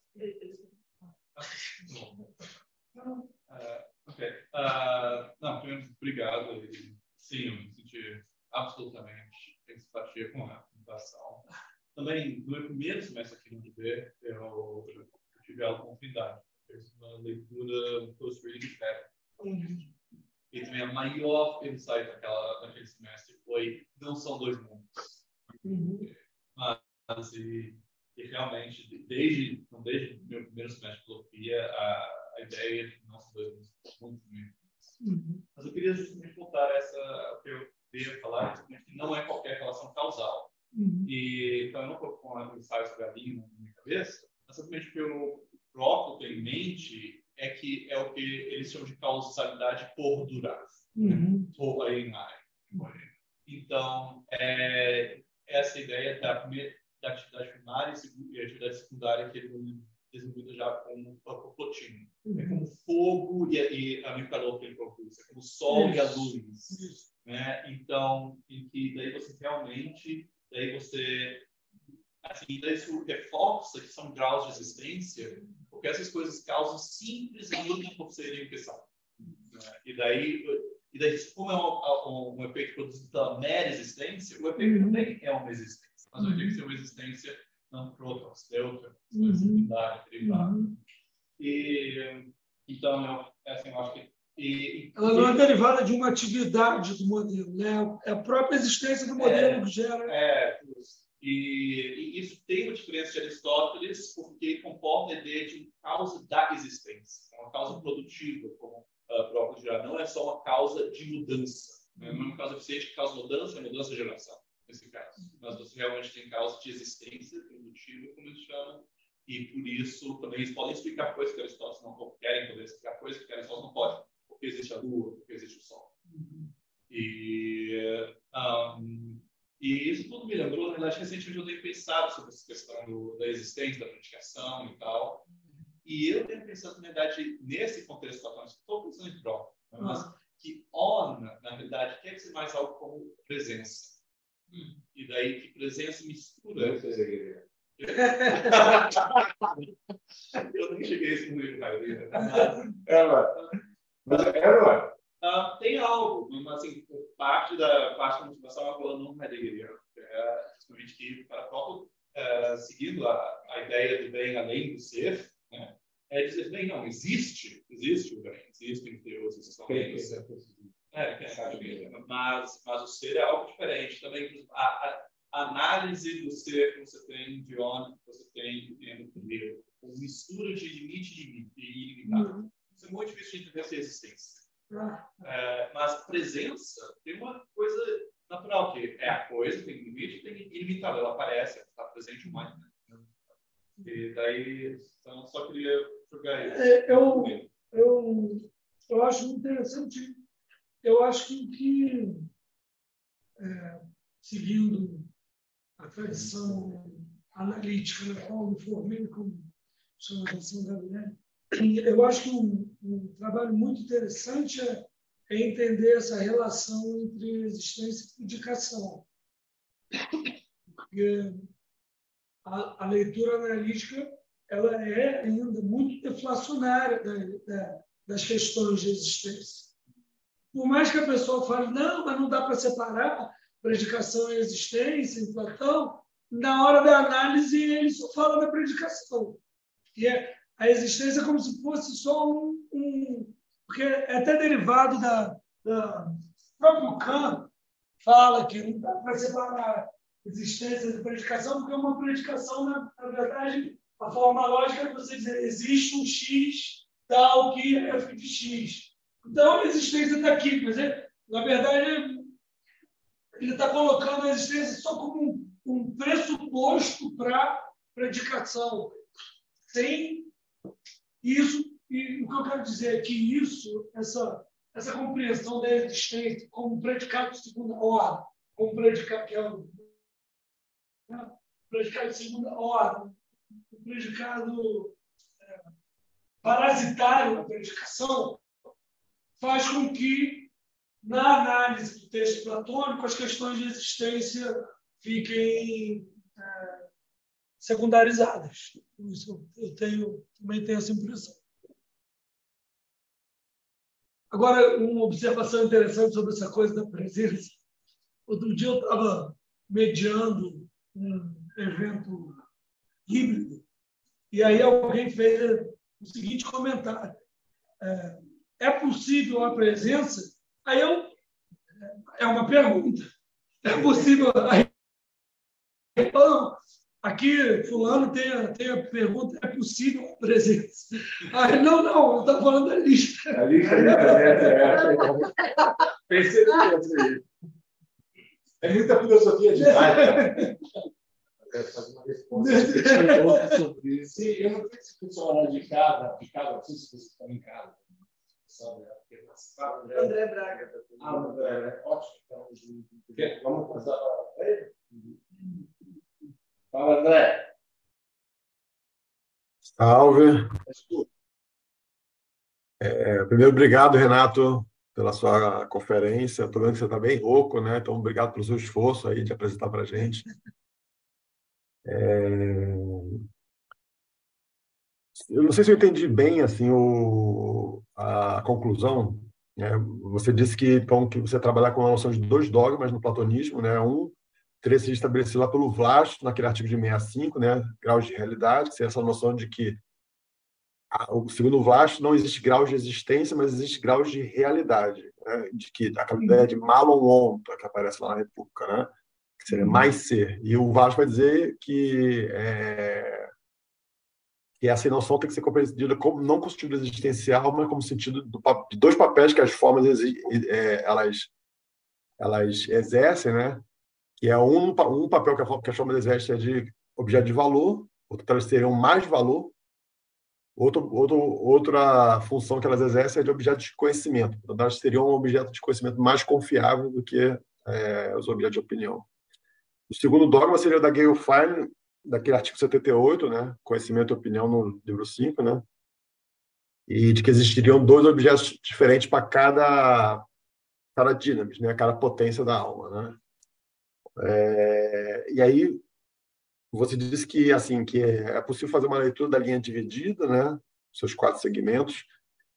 [SPEAKER 5] Uh, ok. Uh, não, primeiro, obrigado. Sim, eu me senti absolutamente em simpatia com a apresentação. Também, no meu primeiro semestre aqui no U B, eu, eu tive a oportunidade. Fiz uma leitura, um post-reading de Pepper.
[SPEAKER 1] Uhum.
[SPEAKER 5] E também a maior insight daquela, daquele semestre foi: não são dois mundos.
[SPEAKER 1] Uhum.
[SPEAKER 5] Mas, e, e realmente, desde, não, desde o meu primeiro semestre de filosofia, a a ideia de que não são dois mundos muito diferentes.
[SPEAKER 1] Uhum.
[SPEAKER 5] Mas eu queria justamente voltar a essa, o que eu queria falar, que não é qualquer relação causal.
[SPEAKER 1] Uhum.
[SPEAKER 5] E, então, eu não estou com um ensaio sobre a linha na minha cabeça, mas simplesmente o que eu próprio tenho em mente é que é o que eles chamam de causalidade por durar.
[SPEAKER 1] Uhum.
[SPEAKER 5] Por aí, então, é, essa ideia da, primeira, da atividade primária e a atividade secundária que ele desenvolvida já como o Plotino. Uhum. É como fogo e, e a minha calor que ele produz, é como o sol Isso. e a luz. Isso. Né? Então, em que daí você realmente, daí você, assim, daí isso reforça que são graus de existência, porque essas coisas causam simplesmente por serem o que são. Né? E daí, e daí, como é um, um, um efeito produzido pela mera existência, o efeito uhum. também é uma existência. mas vai ter que ser uma existência não protosteuta,
[SPEAKER 1] Uhum.
[SPEAKER 5] secundária, derivada.
[SPEAKER 1] Uhum.
[SPEAKER 5] E, então, eu, assim, eu acho que... E,
[SPEAKER 1] Ela não é derivada de uma atividade do modelo, né? É a própria existência do modelo
[SPEAKER 5] É,
[SPEAKER 1] que gera.
[SPEAKER 5] É, e, e isso tem uma diferença de Aristóteles, porque comporta a ideia de causa da existência, uma causa produtiva, como a própria gerar. Não é só uma causa de mudança, né? Não é uma causa eficiente que causa mudança, é mudança de geração, nesse caso. Mas você realmente tem causa de existência produtiva, como eles chamam, e por isso também eles podem explicar coisas que Aristóteles não querem poder explicar coisas que Aristóteles não pode, porque existe a Lua, porque existe o Sol. E... Um, E isso tudo me lembrou, na verdade, recentemente eu tenho pensado sobre essa questão do, da existência, da predicação e tal. E eu tenho pensado, na verdade, nesse contexto platônico, estou pensando em prova, né? Mas que on, na verdade, quer dizer mais algo como presença. Hum. E daí que presença mistura.
[SPEAKER 2] Não sei.
[SPEAKER 5] Eu nem cheguei a esse nível, cara.
[SPEAKER 2] É, mas é, não é?
[SPEAKER 5] Uh, tem algo, mas assim, parte da, parte da motivação é falando não Heidegger, é justamente que, para próprio, uh, seguindo a, a ideia do bem além do ser, né, é dizer, bem, não, existe, existe o bem, existem deuses, existem bens, é, é, mas, mas o ser é algo diferente. Também, a, a, a análise do ser que você tem de onde você tem no primeiro, uma mistura de limite e ilimitado. Uhum. Isso é muito difícil de entender essa existência. É, mas presença tem uma coisa natural, que é a coisa, tem limite, tem ilimitado, ela aparece, ela está presente mais. Né? E daí, então, só queria jogar isso.
[SPEAKER 1] É, eu, eu, eu acho interessante, eu acho que, que é, seguindo a tradição analítica na qual me formei como chamação da mulher, eu acho que um, um trabalho muito interessante é, é entender essa relação entre existência e predicação. Porque a, a leitura analítica ela é ainda muito deflacionária da, da, das questões de existência. Por mais que a pessoa fale, não, mas não dá para separar predicação e existência em Platão, na hora da análise ele só fala da predicação. E é a existência é como se fosse só um... um porque é até derivado da... da o próprio Kant fala que não dá para separar existência de predicação, porque uma predicação, na, na verdade, a forma lógica é você dizer existe um X tal que é f de X. Então, a existência está aqui. Mas, é, na verdade, ele está colocando a existência só como um, um pressuposto para predicação. Sem isso, e o que eu quero dizer é que isso, essa, essa compreensão da existência como predicado de segunda ordem, como predicado, que é o né, predicado de segunda ordem, o predicado é, parasitário da predicação, faz com que, na análise do texto platônico, as questões de existência fiquem é, secundarizadas. Isso eu tenho, também tenho essa impressão. Agora, uma observação interessante sobre essa coisa da presença. Outro dia eu estava mediando um evento híbrido e aí alguém fez o seguinte comentário. É, é possível a presença? Aí eu... É uma pergunta. É possível... Aí, então, aqui, fulano tem a, tem a pergunta, é possível a presença? Aí, não, não, eu estou falando da lista.
[SPEAKER 2] A lista de presença, é. Pensei nisso. É muita filosofia de prática. Quero fazer uma resposta sobre isso. Sim, eu não sei se o pessoal lá de casa, de casa, não sei se vocês estão em casa. André,
[SPEAKER 3] André Braga.
[SPEAKER 2] Ah, André, ótimo. Então, vamos passar para ele? Fala, André.
[SPEAKER 8] Salve. É, primeiro, obrigado, Renato, pela sua conferência. Estou vendo que você está bem rouco, né? Então, obrigado pelo seu esforço aí de apresentar para a gente. É... Eu não sei se eu entendi bem assim, o... a conclusão. Né? Você disse que, então, que você trabalha com a noção de dois dogmas no platonismo, né? Um teria sido estabelecido lá pelo Vlasto, naquele artigo de sessenta e cinco, né? Graus de realidade, que seria essa noção de que, segundo o Vlasto, não existe graus de existência, mas existe graus de realidade, né? De que aquela ideia de malon onta, que aparece lá na República, né? Que seria mais ser. E o Vlasto vai dizer que, é, que essa noção tem que ser compreendida como não como sentido existencial, mas como sentido do, de dois papéis que as formas é, elas, elas exercem, né? Que é um, um papel que, a, que as formas exercem é de objeto de valor, outro elas teriam mais valor, outro, outro, outra função que elas exercem é de objeto de conhecimento. Então, elas teriam um objeto de conhecimento mais confiável do que é, os objetos de opinião. O segundo dogma seria da Gayle Fine, daquele artigo setenta e oito, né? Conhecimento e opinião no livro cinco, né? E de que existiriam dois objetos diferentes para cada, cada dinamis, né? Cada potência da alma, né? É, e aí você disse que assim que é possível fazer uma leitura da linha dividida, né? Seus quatro segmentos,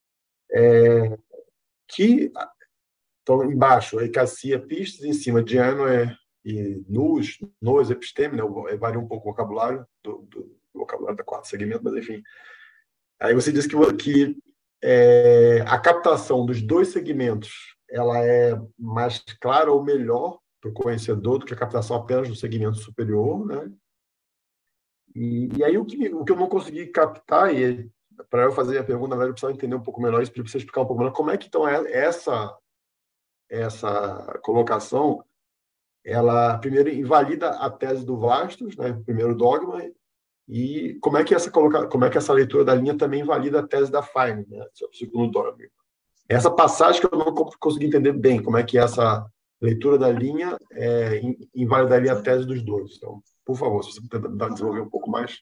[SPEAKER 8] é, que estão embaixo, eikasia pistes, em cima dianoe e nus, nos episteme, né? Varia um pouco o vocabulário do, do, do vocabulário da quarto segmento, mas enfim. Aí você disse que, que é, a captação dos dois segmentos ela é mais clara ou melhor para o conhecedor do que a captação apenas do segmento superior, né? E, e aí o que, o que eu não consegui captar, e para eu fazer a pergunta, na verdade, eu precisava entender um pouco melhor isso, para você explicar um pouco melhor como é que então é essa, essa colocação, ela primeiro invalida a tese do Vastos, né? Primeiro dogma, e como é que essa coloca, como é que essa leitura da linha também invalida a tese da Fine, né? Segundo dogma. Essa passagem que eu não consegui entender bem, como é que essa leitura da linha é, invalidaria a tese dos dois. Então, por favor, se você puder desenvolver um pouco mais.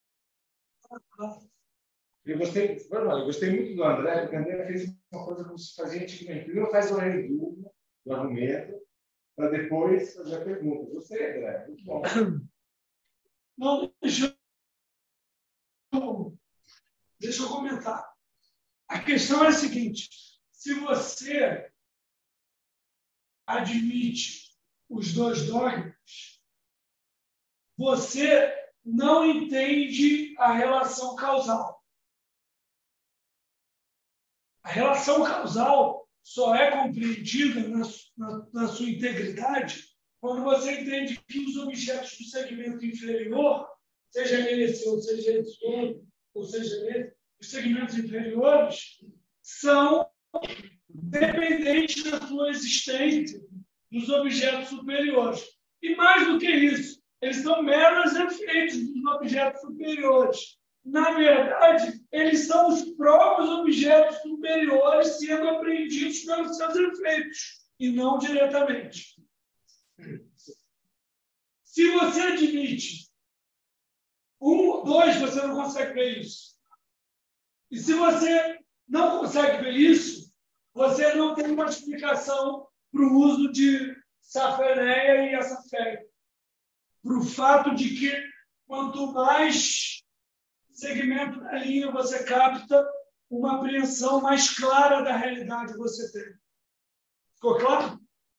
[SPEAKER 2] Eu gostei, eu gostei muito do André, porque o André fez uma coisa como se fazia antigamente. Primeiro faz o resumo do argumento, para depois fazer a pergunta. Gostei, André, muito bom.
[SPEAKER 1] Não, deixa eu, deixa eu comentar. A questão é a seguinte: se você admite os dois dogmas, você não entende a relação causal. A relação causal só é compreendida na, na, na sua integridade quando você entende que os objetos do segmento inferior, seja esse, ou seja esse outro, ou seja esse, os segmentos inferiores, são dependentes da sua existência dos objetos superiores. E mais do que isso, eles são meros efeitos dos objetos superiores. Na verdade, eles são os próprios objetos superiores sendo apreendidos pelos seus efeitos, e não diretamente. Se você admite um, dois, você não consegue ver isso. E se você não consegue ver isso, você não tem uma explicação para o uso de Safeneia e Assaféia. Para o fato de que, quanto mais segmento da linha você capta, uma apreensão mais clara da realidade você tem. Ficou claro?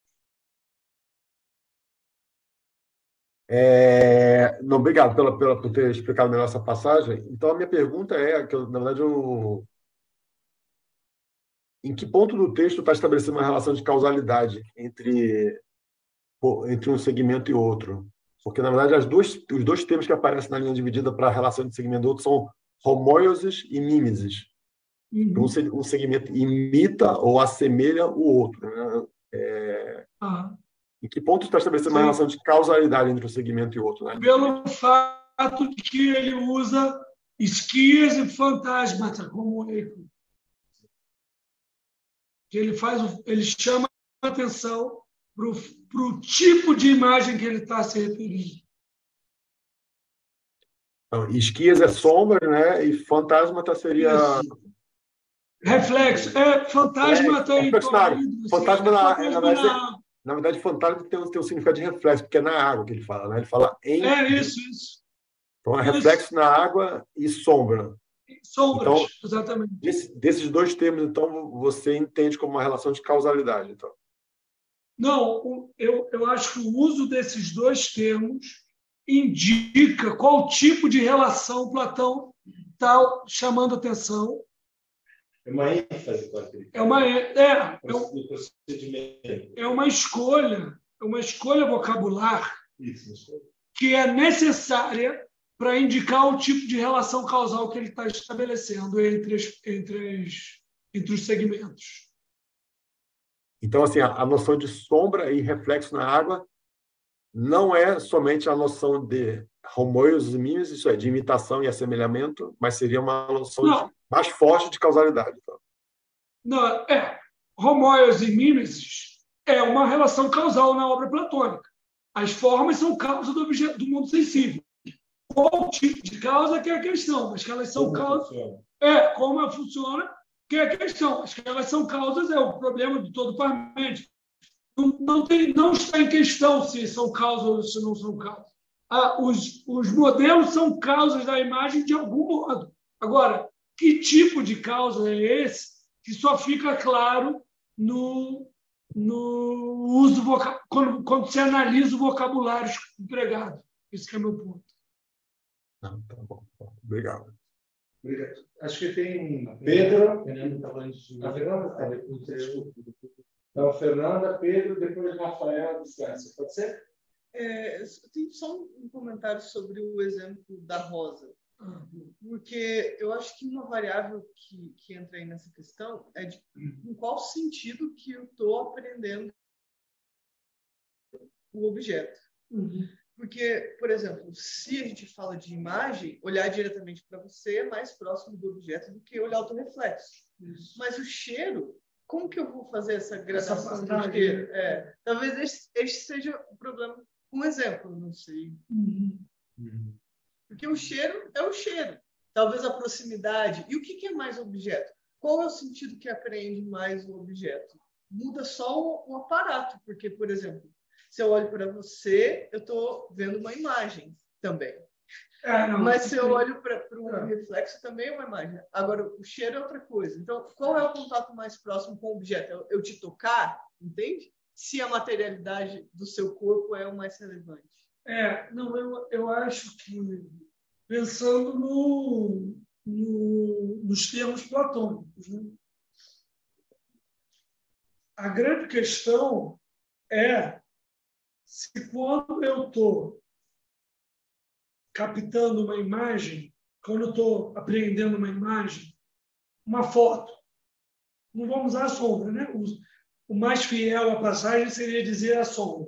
[SPEAKER 8] É, não, obrigado pela, pela, por ter explicado melhor essa passagem. Então, a minha pergunta é, que eu, na verdade, eu, em que ponto do texto está estabelecendo uma relação de causalidade entre, entre um segmento e outro? Porque, na verdade, as duas, os dois termos que aparecem na linha dividida para a relação de segmento e outro são homoioses e mimesis. Uhum. Um, um segmento imita ou assemelha o outro. Né? É...
[SPEAKER 1] Ah.
[SPEAKER 8] Em que ponto está estabelecendo Sim. uma relação de causalidade entre um segmento e outro? Né?
[SPEAKER 1] Pelo fato de que ele usa esquias e fantasmas como ele. Que ele faz, ele chama a atenção para o tipo de imagem que ele está se referindo.
[SPEAKER 8] Então, esquias é sombra, né? E fantasma seria...
[SPEAKER 1] Isso. Reflexo. É, fantasma está em
[SPEAKER 8] torno. Fantasma, na, na, verdade, na... na verdade, fantasma tem, tem um significado de reflexo, porque é na água que ele fala, né? Ele fala em...
[SPEAKER 1] É, isso, isso.
[SPEAKER 8] Então, é reflexo isso. na água e sombra.
[SPEAKER 1] Sombras,
[SPEAKER 8] então,
[SPEAKER 1] exatamente.
[SPEAKER 8] Desse, desses dois termos, então, você entende como uma relação de causalidade, então.
[SPEAKER 1] Não, eu, eu acho que o uso desses dois termos indica qual tipo de relação Platão está chamando atenção.
[SPEAKER 2] É uma ênfase com aquele.
[SPEAKER 1] É uma, é, é,
[SPEAKER 2] um, procedimento.
[SPEAKER 1] É uma escolha, é uma escolha vocabular
[SPEAKER 2] Isso,
[SPEAKER 1] que é necessária para indicar o tipo de relação causal que ele está estabelecendo entre, as, entre, as, entre os segmentos.
[SPEAKER 8] Então, assim, a, a noção de sombra e reflexo na água não é somente a noção de homoios e mimes, isso é, de imitação e assemelhamento, mas seria uma noção de, mais forte de causalidade. Então.
[SPEAKER 1] Não, é. Homoios e mimesis é uma relação causal na obra platônica. As formas são causa do objeto do mundo sensível. Qual tipo de causa que é a questão, mas que elas são causas. É, como ela funciona, que é a questão. Mas que elas são causas, é o problema de todo Parmênides. Não, não, tem, não está em questão se são causas ou se não são causas. Ah, os, os modelos são causas da imagem de algum modo. Agora, que tipo de causa é esse que só fica claro no, no uso voca... quando, quando se analisa o vocabulário empregado. Esse que é meu ponto.
[SPEAKER 8] Ah, tá bom. Obrigado.
[SPEAKER 2] Obrigado. Acho que tem Pedro.
[SPEAKER 4] Fernando estava antes de mim.
[SPEAKER 2] A Fernanda? Desculpa. Então, Fernanda, Pedro, depois Rafael, descansa. Pode ser?
[SPEAKER 9] É, eu tenho só um comentário sobre o exemplo da rosa. Porque eu acho que uma variável que, que entra aí nessa questão é de em qual sentido que eu estou aprendendo o objeto.
[SPEAKER 1] Uhum.
[SPEAKER 9] Porque, por exemplo, se a gente fala de imagem, olhar diretamente para você é mais próximo do objeto do que olhar o teu reflexo. Isso. Mas o cheiro, como que eu vou fazer essa gradação do cheiro? É, talvez esse, esse seja o problema. Um exemplo, não sei.
[SPEAKER 1] Uhum.
[SPEAKER 8] Uhum.
[SPEAKER 9] Porque o cheiro é o cheiro. Talvez a proximidade. E o que, que é mais objeto? Qual é o sentido que apreende mais o objeto? Muda só o, o aparato. Porque, por exemplo, se eu olho para você, eu estou vendo uma imagem também.
[SPEAKER 1] É, não,
[SPEAKER 9] Mas se eu olho para o
[SPEAKER 1] é.
[SPEAKER 9] reflexo, também é uma imagem. Agora, o cheiro é outra coisa. Então, qual é o contato mais próximo com o objeto? Eu, eu te tocar, entende? Se a materialidade do seu corpo é o mais relevante.
[SPEAKER 1] É, não, eu, eu acho que, pensando no, no, nos termos platônicos, né? A grande questão é se quando eu estou captando uma imagem, quando eu estou apreendendo uma imagem, uma foto, não vamos usar a sombra, né? O, o mais fiel à passagem seria dizer a sombra.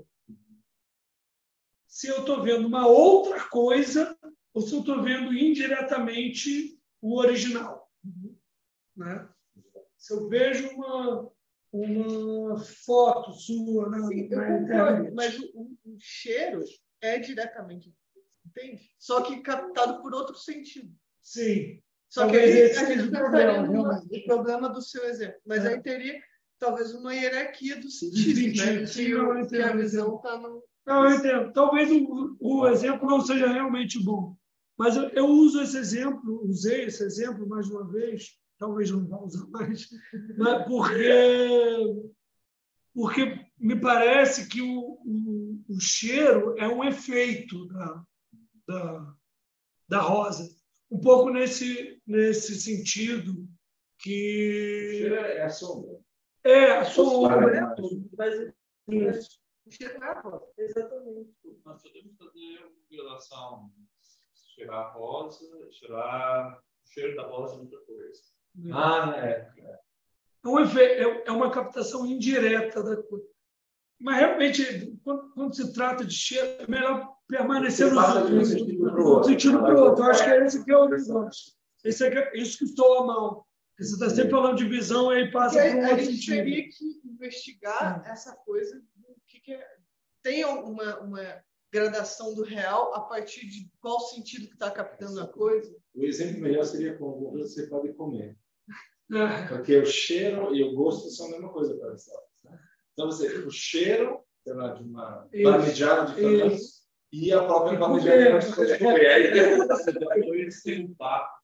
[SPEAKER 1] Se eu estou vendo uma outra coisa ou se eu estou vendo indiretamente o original. Né? Se eu vejo uma, uma foto sua na,
[SPEAKER 9] Sim,
[SPEAKER 1] na
[SPEAKER 9] eu
[SPEAKER 1] internet.
[SPEAKER 9] concordo, mas o, o cheiro é diretamente, entende? Só que captado por outro sentido.
[SPEAKER 1] Sim.
[SPEAKER 9] Só
[SPEAKER 1] Talvez
[SPEAKER 9] que aí
[SPEAKER 1] esse
[SPEAKER 9] a gente
[SPEAKER 1] seja o
[SPEAKER 9] pensaria
[SPEAKER 1] problema,
[SPEAKER 9] no problema do seu exemplo. Mas
[SPEAKER 1] É.
[SPEAKER 9] aí teria talvez uma hierarquia dos sentidos,
[SPEAKER 1] Sentido,
[SPEAKER 9] né?
[SPEAKER 1] sim,
[SPEAKER 9] Que,
[SPEAKER 1] não,
[SPEAKER 9] o,
[SPEAKER 1] eu
[SPEAKER 9] que a
[SPEAKER 1] entendo,
[SPEAKER 9] visão está no...
[SPEAKER 1] Não, eu entendo. Talvez o, o exemplo não seja realmente bom. Mas eu, eu uso esse exemplo, usei esse exemplo mais uma vez, talvez não vá usar mais, né? porque, porque me parece que o, o, o cheiro é um efeito da, da, da rosa. Um pouco nesse, nesse sentido que...
[SPEAKER 2] O cheiro é a sombra.
[SPEAKER 1] É, a sombra.
[SPEAKER 9] É, mas, mas o cheiro é a rosa, exatamente.
[SPEAKER 5] Nós podemos fazer uma relação, cheirar rosa, cheirar o cheiro da rosa é outra coisa.
[SPEAKER 2] Ah, é.
[SPEAKER 1] É, um efeito, é uma captação indireta da coisa. Mas, realmente, quando, quando se trata de cheiro, é melhor permanecer no
[SPEAKER 2] um sentido para o outro.
[SPEAKER 1] sentido para o outro. Eu acho que é esse que é o negócio. Esse é isso que estou a mal. Você está sempre falando de visão e aí passa
[SPEAKER 9] Porque
[SPEAKER 1] para um
[SPEAKER 9] a
[SPEAKER 1] outro
[SPEAKER 9] gente
[SPEAKER 1] sentido.
[SPEAKER 9] teria que investigar é. essa coisa do que, que é. Tem uma, uma gradação do real a partir de qual sentido que está captando a coisa?
[SPEAKER 2] O exemplo melhor seria como você pode comer.
[SPEAKER 1] É.
[SPEAKER 2] Porque o cheiro e o gosto são a mesma coisa para você. Então, você, o cheiro lá, de uma parmegiana de frango e a própria parmegiana que você pode comer. Aí
[SPEAKER 5] eles têm um papo.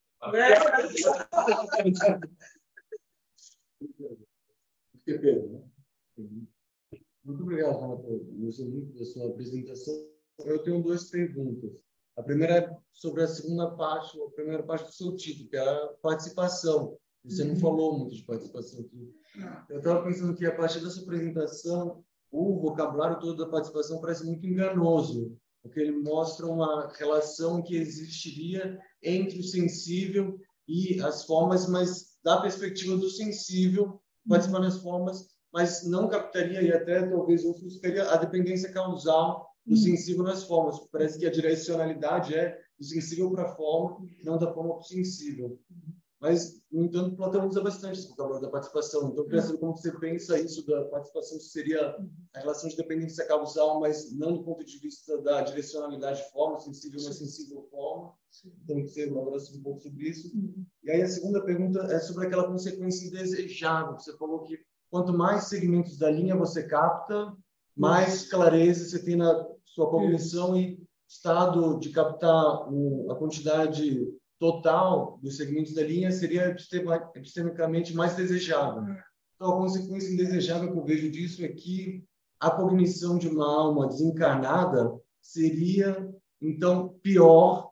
[SPEAKER 2] Que Pedro, né?
[SPEAKER 4] Muito obrigado, Renato. Gostei muito da sua apresentação. Eu tenho duas perguntas. A primeira é sobre a segunda parte, a primeira parte do seu título, que é a participação. Você não falou muito de participação aqui. Eu estava pensando que, a partir dessa apresentação, o vocabulário todo da participação parece muito enganoso, porque ele mostra uma relação que existiria entre o sensível e as formas, mas da perspectiva do sensível, participando das formas, mas não captaria e até talvez ofuscaria a dependência causal do sensível nas formas. Parece que a direcionalidade é do sensível para a forma, não da forma para o sensível. Mas, no entanto, Platão usa bastante esse vocabulário da participação. Então, pensando como você pensa isso da participação, seria a relação de dependência causal, mas não do ponto de vista da direcionalidade forma, sensível na sensível forma. Então, você elaborasse um pouco sobre isso. E aí, a segunda pergunta é sobre aquela consequência indesejável. Você falou que quanto mais segmentos da linha você capta, mais clareza você tem na sua cognição e estado de captar a quantidade total dos segmentos da linha seria epistemicamente mais desejável. Então, a consequência indesejável que eu vejo disso é que a cognição de uma alma desencarnada seria, então, pior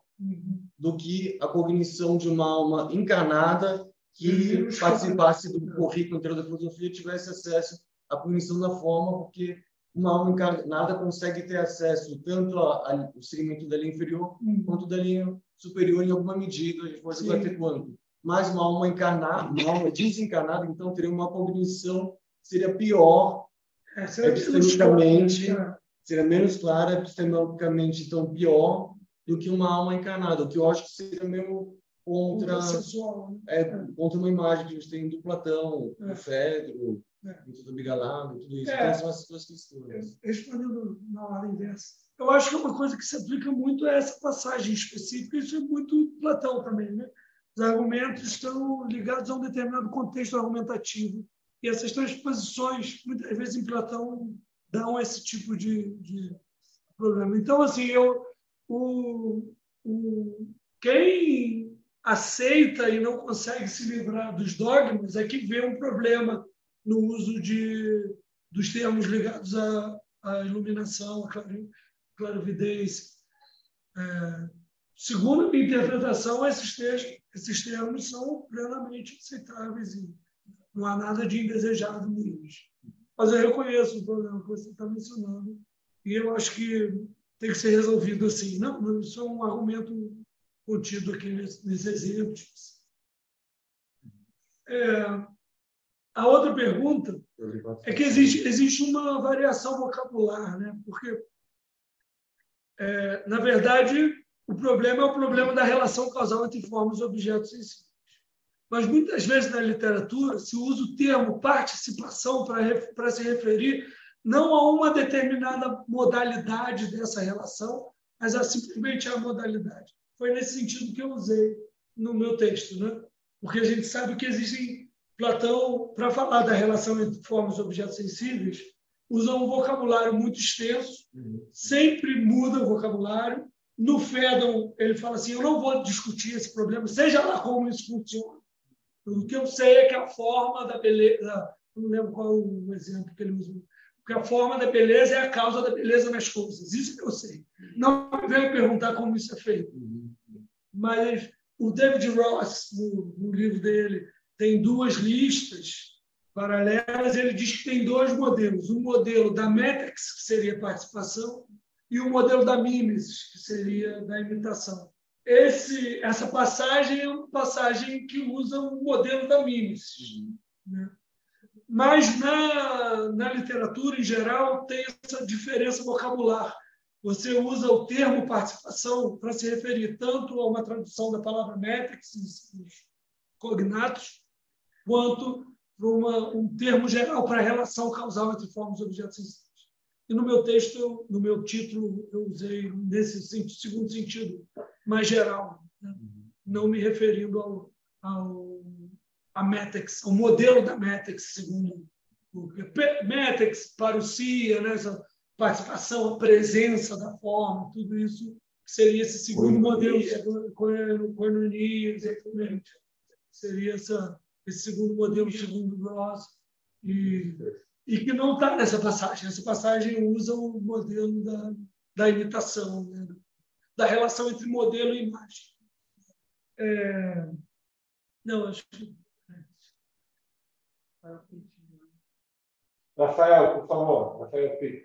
[SPEAKER 4] do que a cognição de uma alma encarnada que participasse do currículo inteiro da filosofia e tivesse acesso à cognição da forma, porque uma alma encarnada consegue ter acesso tanto ao segmento da linha inferior hum. quanto da linha superior em alguma medida, a gente pode debater quanto. Mas uma alma encarnada, uma alma desencarnada, então teria uma cognição, seria pior, é, epistemicamente, seria menos clara, epistemicamente, então pior do que uma alma encarnada, o que eu acho que seria mesmo contra, é, contra uma imagem que a gente tem do Platão, do Fedro, É. do Bigalado, tudo isso. É. Então, são as duas questões.
[SPEAKER 1] Respondendo na ordem inversa, eu acho que uma coisa que se aplica muito é essa passagem específica, isso é muito Platão também, né? Os argumentos estão ligados a um determinado contexto argumentativo, e essas transposições, muitas vezes em Platão, dão esse tipo de, de problema. Então, assim, eu, o, o, quem aceita e não consegue se livrar dos dogmas é que vê um problema no uso de, dos termos ligados à, à iluminação, à clarividência. É, segundo a minha interpretação, esses, textos, esses termos são plenamente aceitáveis e não há nada de indesejado neles. Mas eu reconheço o problema que você está mencionando e eu acho que tem que ser resolvido assim. Não, isso é um argumento contido aqui nesse, nesse exemplo. É, A outra pergunta é que existe, existe uma variação vocabular, né? Porque, é, na verdade, o problema é o problema da relação causal entre formas e objetos sensíveis. Mas, muitas vezes, na literatura, se usa o termo participação para se referir não a uma determinada modalidade dessa relação, mas a simplesmente a modalidade. Foi nesse sentido que eu usei no meu texto, né? Porque a gente sabe que existem Platão, para falar da relação entre formas e objetos sensíveis, usa um vocabulário muito extenso, sempre muda o vocabulário. No Fédon, ele fala assim, eu não vou discutir esse problema, seja lá como isso funciona. O que eu sei é que a forma da beleza... Não lembro qual o exemplo que ele usou. Porque a forma da beleza é a causa da beleza nas coisas. Isso que eu sei. Não me venho perguntar como isso é feito. Mas o David Ross, no, no livro dele, tem duas listas paralelas. Ele diz que tem dois modelos. Um modelo da Metex, que seria participação, e o um modelo da Mimesis, que seria da imitação. Esse, essa passagem é uma passagem que usa o modelo da Mimesis. Né? Mas na, na literatura, em geral, tem essa diferença vocabular. Você usa o termo participação para se referir tanto a uma tradução da palavra Metex, os cognatos, quanto para uma, um termo geral para a relação causal entre formas e objetos sensíveis. E no meu texto, no meu título, eu usei nesse segundo sentido mais geral, né? Não me referindo ao, ao a Metex, ao modelo da Metex, segundo o Metex, parousia, né? Essa participação, a presença da forma, tudo isso seria esse segundo modelo, coinonia, exatamente. Seria essa, esse segundo modelo, segundo Ross. E, e que não está nessa passagem. Essa passagem usa o modelo da, da imitação, né? Da relação entre modelo e imagem. É... Não, acho que...
[SPEAKER 2] Rafael, por favor. Rafael Pico.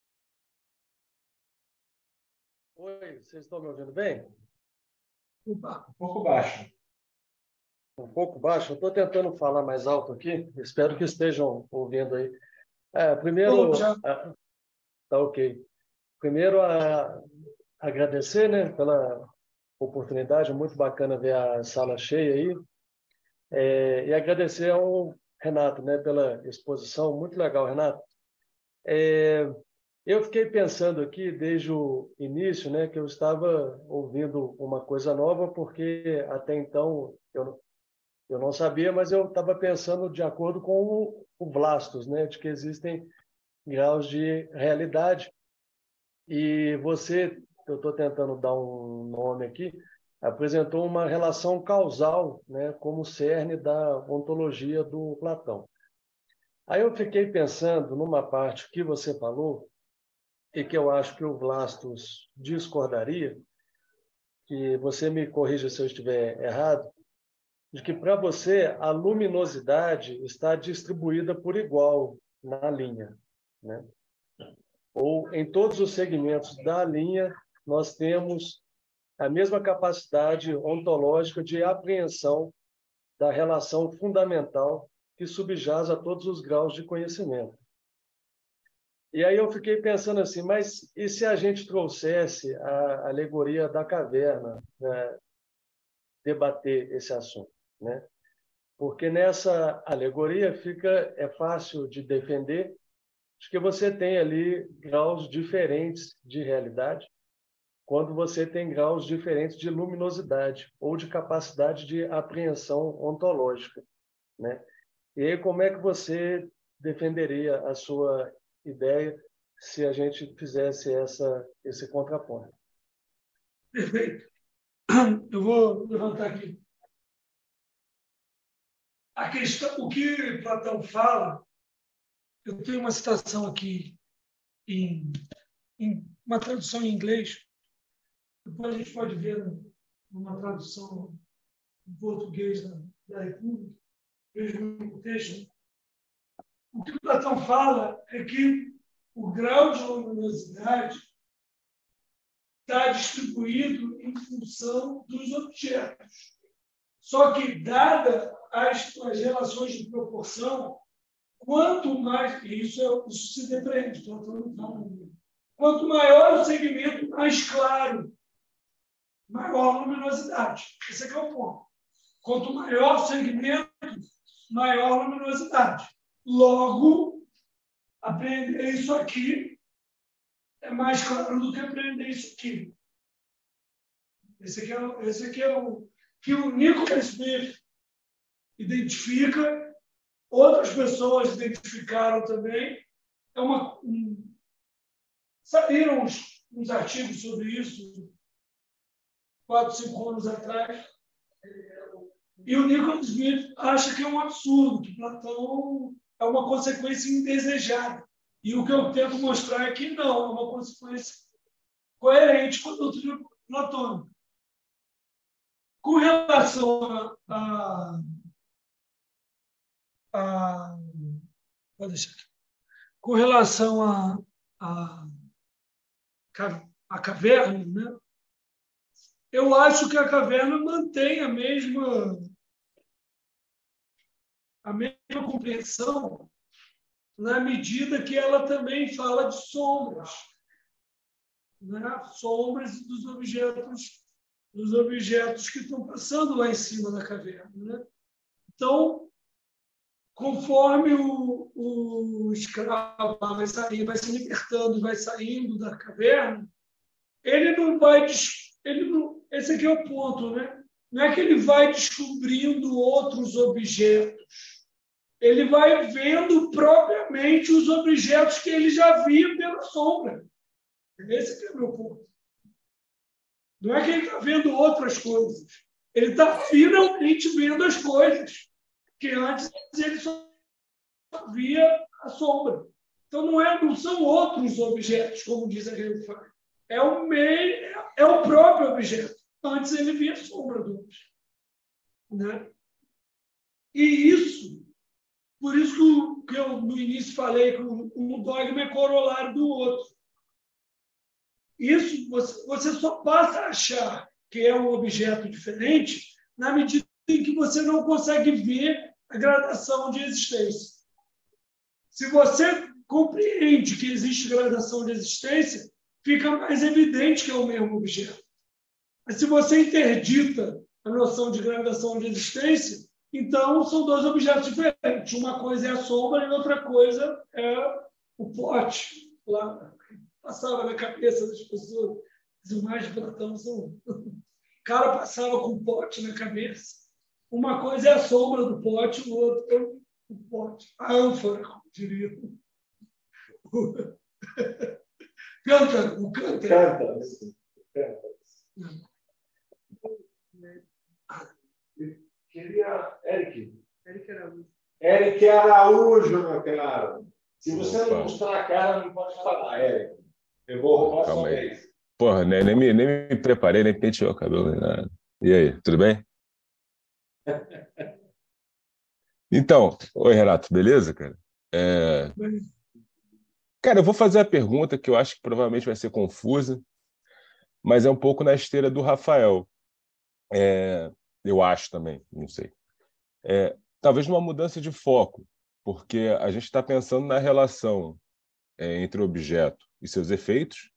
[SPEAKER 10] Oi, vocês estão me ouvindo bem?
[SPEAKER 2] Um pouco baixo.
[SPEAKER 10] Um pouco baixo? Eu estou tentando falar mais alto aqui. Espero que estejam ouvindo aí. É, primeiro... Ah, tá ok. Primeiro, a, agradecer, né, pela oportunidade. Muito bacana ver a sala cheia aí. É, e agradecer ao Renato, né, pela exposição. Muito legal, Renato. É, eu fiquei pensando aqui desde o início, né, que eu estava ouvindo uma coisa nova, porque até então eu, eu não sabia, mas eu estava pensando de acordo com o, o Vlastos, né, de que existem graus de realidade. E você, eu estou tentando dar um nome aqui, apresentou uma relação causal, né, como cerne da ontologia do Platão. Aí eu fiquei pensando numa parte que você falou, e que eu acho que o Vlastos discordaria, que você me corrija se eu estiver errado, de que para você a luminosidade está distribuída por igual na linha, né? Ou em todos os segmentos da linha nós temos a mesma capacidade ontológica de apreensão da relação fundamental que subjaz a todos os graus de conhecimento. E aí eu fiquei pensando assim, mas e se a gente trouxesse a alegoria da caverna para debater esse assunto, né? Porque nessa alegoria fica é fácil de defender, de que você tem ali graus diferentes de realidade, quando você tem graus diferentes de luminosidade ou de capacidade de apreensão ontológica, né? E aí como é que você defenderia a sua ideia se a gente fizesse essa, esse contraponto?
[SPEAKER 1] Perfeito. Eu vou levantar aqui. A questão, o que Platão fala, eu tenho uma citação aqui em, em uma tradução em inglês, depois a gente pode ver numa tradução em português da, da República, mesmo texto. O que o Platão fala é que o grau de luminosidade está distribuído em função dos objetos. Só que, dada as, as relações de proporção, quanto mais... Isso, é, isso se depreende. Quanto maior o segmento, mais claro, maior a luminosidade. Esse é que é o ponto. Quanto maior o segmento, maior a luminosidade. Logo, aprender isso aqui é mais claro do que aprender isso aqui. Esse aqui é, esse aqui é o que o Nicholas Smith identifica, outras pessoas identificaram também. É uma, um, saíram uns, uns artigos sobre isso quatro, cinco anos atrás. E o Nicholas Smith acha que é um absurdo, que Platão é uma consequência indesejada. E o que eu tento mostrar é que não, é uma consequência coerente com a doutrina platônica. Com relação a... a, a vou deixar aqui. Com relação a, a, a caverna, né? Eu acho que a caverna mantém a mesma, a mesma compreensão na medida que ela também fala de sombras, né? Sombras dos objetos, dos objetos que estão passando lá em cima da caverna, né? Então, conforme o, o escravo vai sair, vai se libertando, vai saindo da caverna, ele não vai, ele não, esse aqui é o ponto, né? Não é que ele vai descobrindo outros objetos. Ele vai vendo propriamente os objetos que ele já via pela sombra. Esse que é o meu ponto. Não é que ele está vendo outras coisas. Ele está finalmente vendo as coisas que antes ele só via a sombra. Então, não, é, não são outros objetos, como diz a Helfine. É o meio, é o próprio objeto. Antes ele via a sombra do objeto. Né? E isso, por isso que eu no início falei que um dogma é corolário do outro. Isso você, você só passa a achar que é um objeto diferente na medida em que você não consegue ver a gradação de existência. Se você compreende que existe gradação de existência, fica mais evidente que é o mesmo objeto. Mas se você interdita a noção de gradação de existência, então são dois objetos diferentes. Uma coisa é a sombra e outra coisa é o pote. Lá passava na cabeça das pessoas. As imagens de Platão são... O cara passava com o pote na cabeça. Uma coisa é a sombra do pote, o outro é o pote. A ânfora, como diria. Canta, o canta.
[SPEAKER 2] Canta. Canta. Queria... Eric.
[SPEAKER 9] Eric Araújo.
[SPEAKER 2] Eric Araújo, meu caro. Se você não mostrar a cara, não pode falar, Eric. Eu vou roubar sua vez.
[SPEAKER 11] Porra, nem, nem, me, nem me preparei, nem penteou o cabelo, nem nada. E aí, tudo bem? Então, oi, Renato, beleza, cara? É... Cara, eu vou fazer a pergunta que eu acho que provavelmente vai ser confusa, mas é um pouco na esteira do Rafael. É... Eu acho também, não sei. É... Talvez numa mudança de foco, porque a gente está pensando na relação é, entre o objeto e seus efeitos,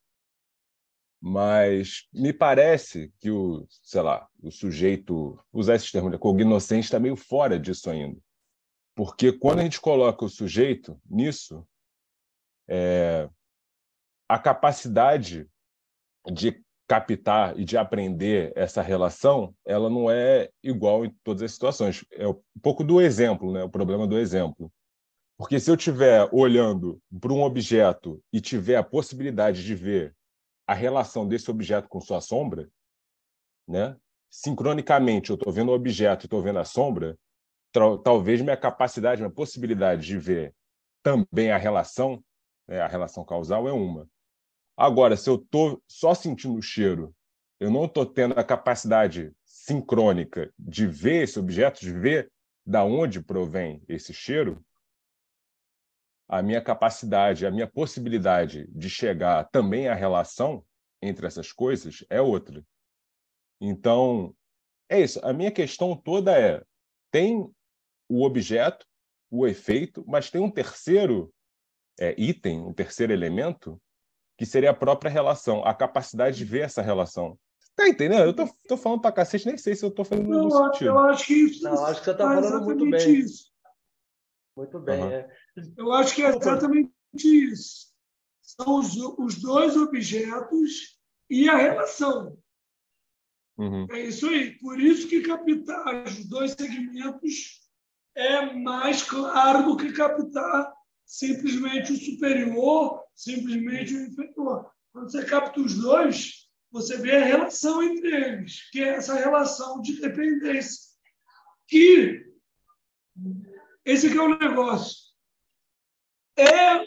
[SPEAKER 11] mas me parece que o, sei lá, o sujeito, usar esse termo, né, cognoscente, está meio fora disso ainda. Porque quando a gente coloca o sujeito nisso, é, a capacidade de captar e de aprender essa relação, ela não é igual em todas as situações. É um pouco do exemplo, né, o problema do exemplo. Porque se eu estiver olhando para um objeto e tiver a possibilidade de ver a relação desse objeto com sua sombra, né? Sincronicamente, eu estou vendo o objeto e estou vendo a sombra, talvez minha capacidade, minha possibilidade de ver também a relação, né? A relação causal é uma. Agora, se eu estou só sentindo o cheiro, eu não estou tendo a capacidade sincrônica de ver esse objeto, de ver da onde provém esse cheiro, a minha capacidade, a minha possibilidade de chegar também à relação entre essas coisas é outra. Então, é isso. A minha questão toda é, tem o objeto, o efeito, mas tem um terceiro é, item, um terceiro elemento, que seria a própria relação, a capacidade de ver essa relação. Tá entendendo? Eu tô, tô falando pra cacete, nem sei se eu tô fazendo
[SPEAKER 1] não,
[SPEAKER 11] no sentido.
[SPEAKER 1] Eu acho que isso...
[SPEAKER 10] Não, acho que você tá falando muito bem.
[SPEAKER 1] Isso.
[SPEAKER 10] Muito bem,
[SPEAKER 11] Uhum.
[SPEAKER 10] é.
[SPEAKER 1] Eu acho que é exatamente isso. São os, os dois objetos e a relação.
[SPEAKER 11] Uhum.
[SPEAKER 1] É isso aí. Por isso que captar os dois segmentos é mais claro do que captar simplesmente o superior, simplesmente o inferior. Quando você capta os dois, você vê a relação entre eles, que é essa relação de dependência. Que esse aqui é o negócio. É,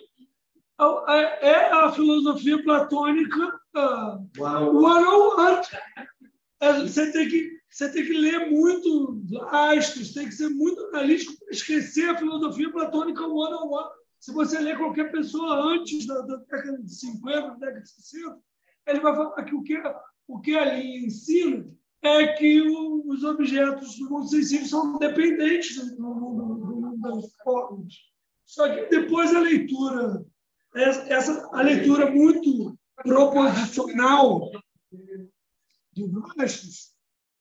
[SPEAKER 1] é a filosofia platônica one on one. Você tem que, você tem que ler muito Bastos, tem que ser muito analítico para esquecer a filosofia platônica one on one. Se você ler qualquer pessoa antes da, da década de cinquenta, da década de sessenta, ele vai falar que o que, o que ali ensina é que o, os objetos do mundo sensível são dependentes do mundo das formas. Só que depois a leitura, essa, a leitura muito proposicional de Bastos,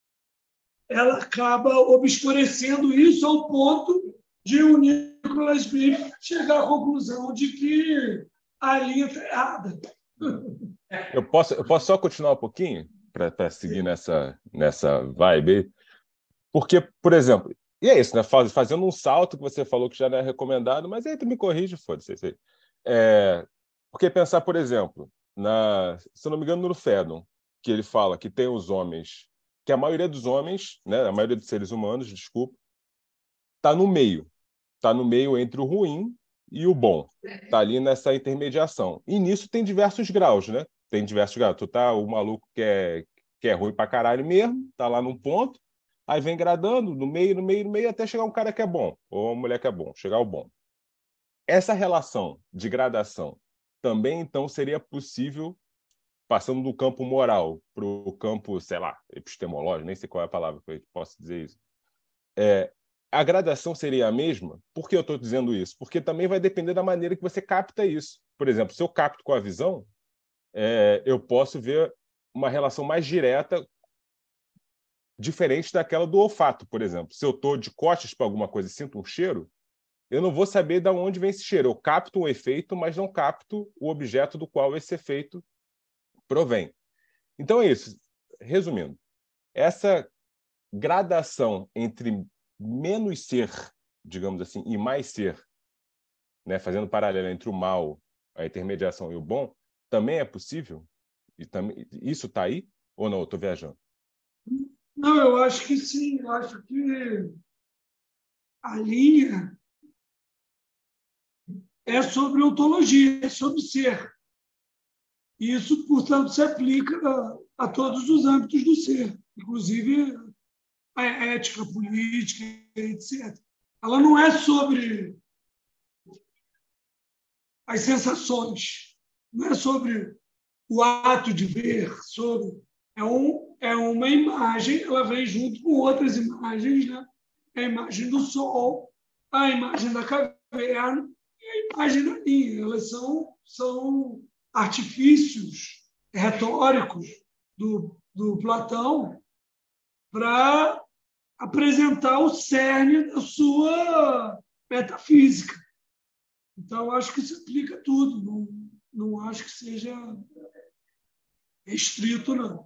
[SPEAKER 1] ela acaba obscurecendo isso ao ponto de o Nicholas Biff chegar à conclusão de que a linha está errada.
[SPEAKER 11] Eu posso, eu posso só continuar um pouquinho para seguir nessa, nessa vibe aí? Porque, por exemplo, e é isso, né? Faz, fazendo um salto que você falou que já não é recomendado, mas aí tu me corrige, foda-se. Isso aí. É, porque pensar, por exemplo, na, se eu não me engano, no Fédon, que ele fala que tem os homens, que a maioria dos homens, né, a maioria dos seres humanos, desculpa, está no meio. Está no meio entre o ruim e o bom. Está ali nessa intermediação. E nisso tem diversos graus, né? Tem diversos graus. Tu tá o maluco que é, que é ruim pra caralho mesmo, tá lá num ponto, aí vem gradando no meio, no meio, no meio, até chegar um cara que é bom, ou uma mulher que é bom, chegar ao bom. Essa relação de gradação também, então, seria possível passando do campo moral para o campo, sei lá, epistemológico, nem sei qual é a palavra que eu posso dizer isso. É, a gradação seria a mesma? Por que eu estou dizendo isso? Porque também vai depender da maneira que você capta isso. Por exemplo, se eu capto com a visão, é, eu posso ver uma relação mais direta, diferente daquela do olfato, por exemplo. Se eu estou de costas para alguma coisa e sinto um cheiro, eu não vou saber de onde vem esse cheiro. Eu capto um efeito, mas não capto o objeto do qual esse efeito provém. Então é isso. Resumindo, essa gradação entre menos ser, digamos assim, e mais ser, né, fazendo paralelo entre o mal, a intermediação e o bom, também é possível? E também, isso está aí? Ou não? Eu estou viajando?
[SPEAKER 1] Não, eu acho que sim. Eu acho que a linha é sobre ontologia, é sobre ser. E isso, portanto, se aplica a, a todos os âmbitos do ser, inclusive a ética, a política, etcétera. Ela não é sobre as sensações, não é sobre o ato de ver, sobre é, um, é uma imagem, ela vem junto com outras imagens, né? A imagem do sol, a imagem da caverna e a imagem da linha. Elas são, são artifícios retóricos do, do Platão para apresentar o cerne da sua metafísica. Então, acho que isso aplica tudo. Não, não acho que seja restrito, não.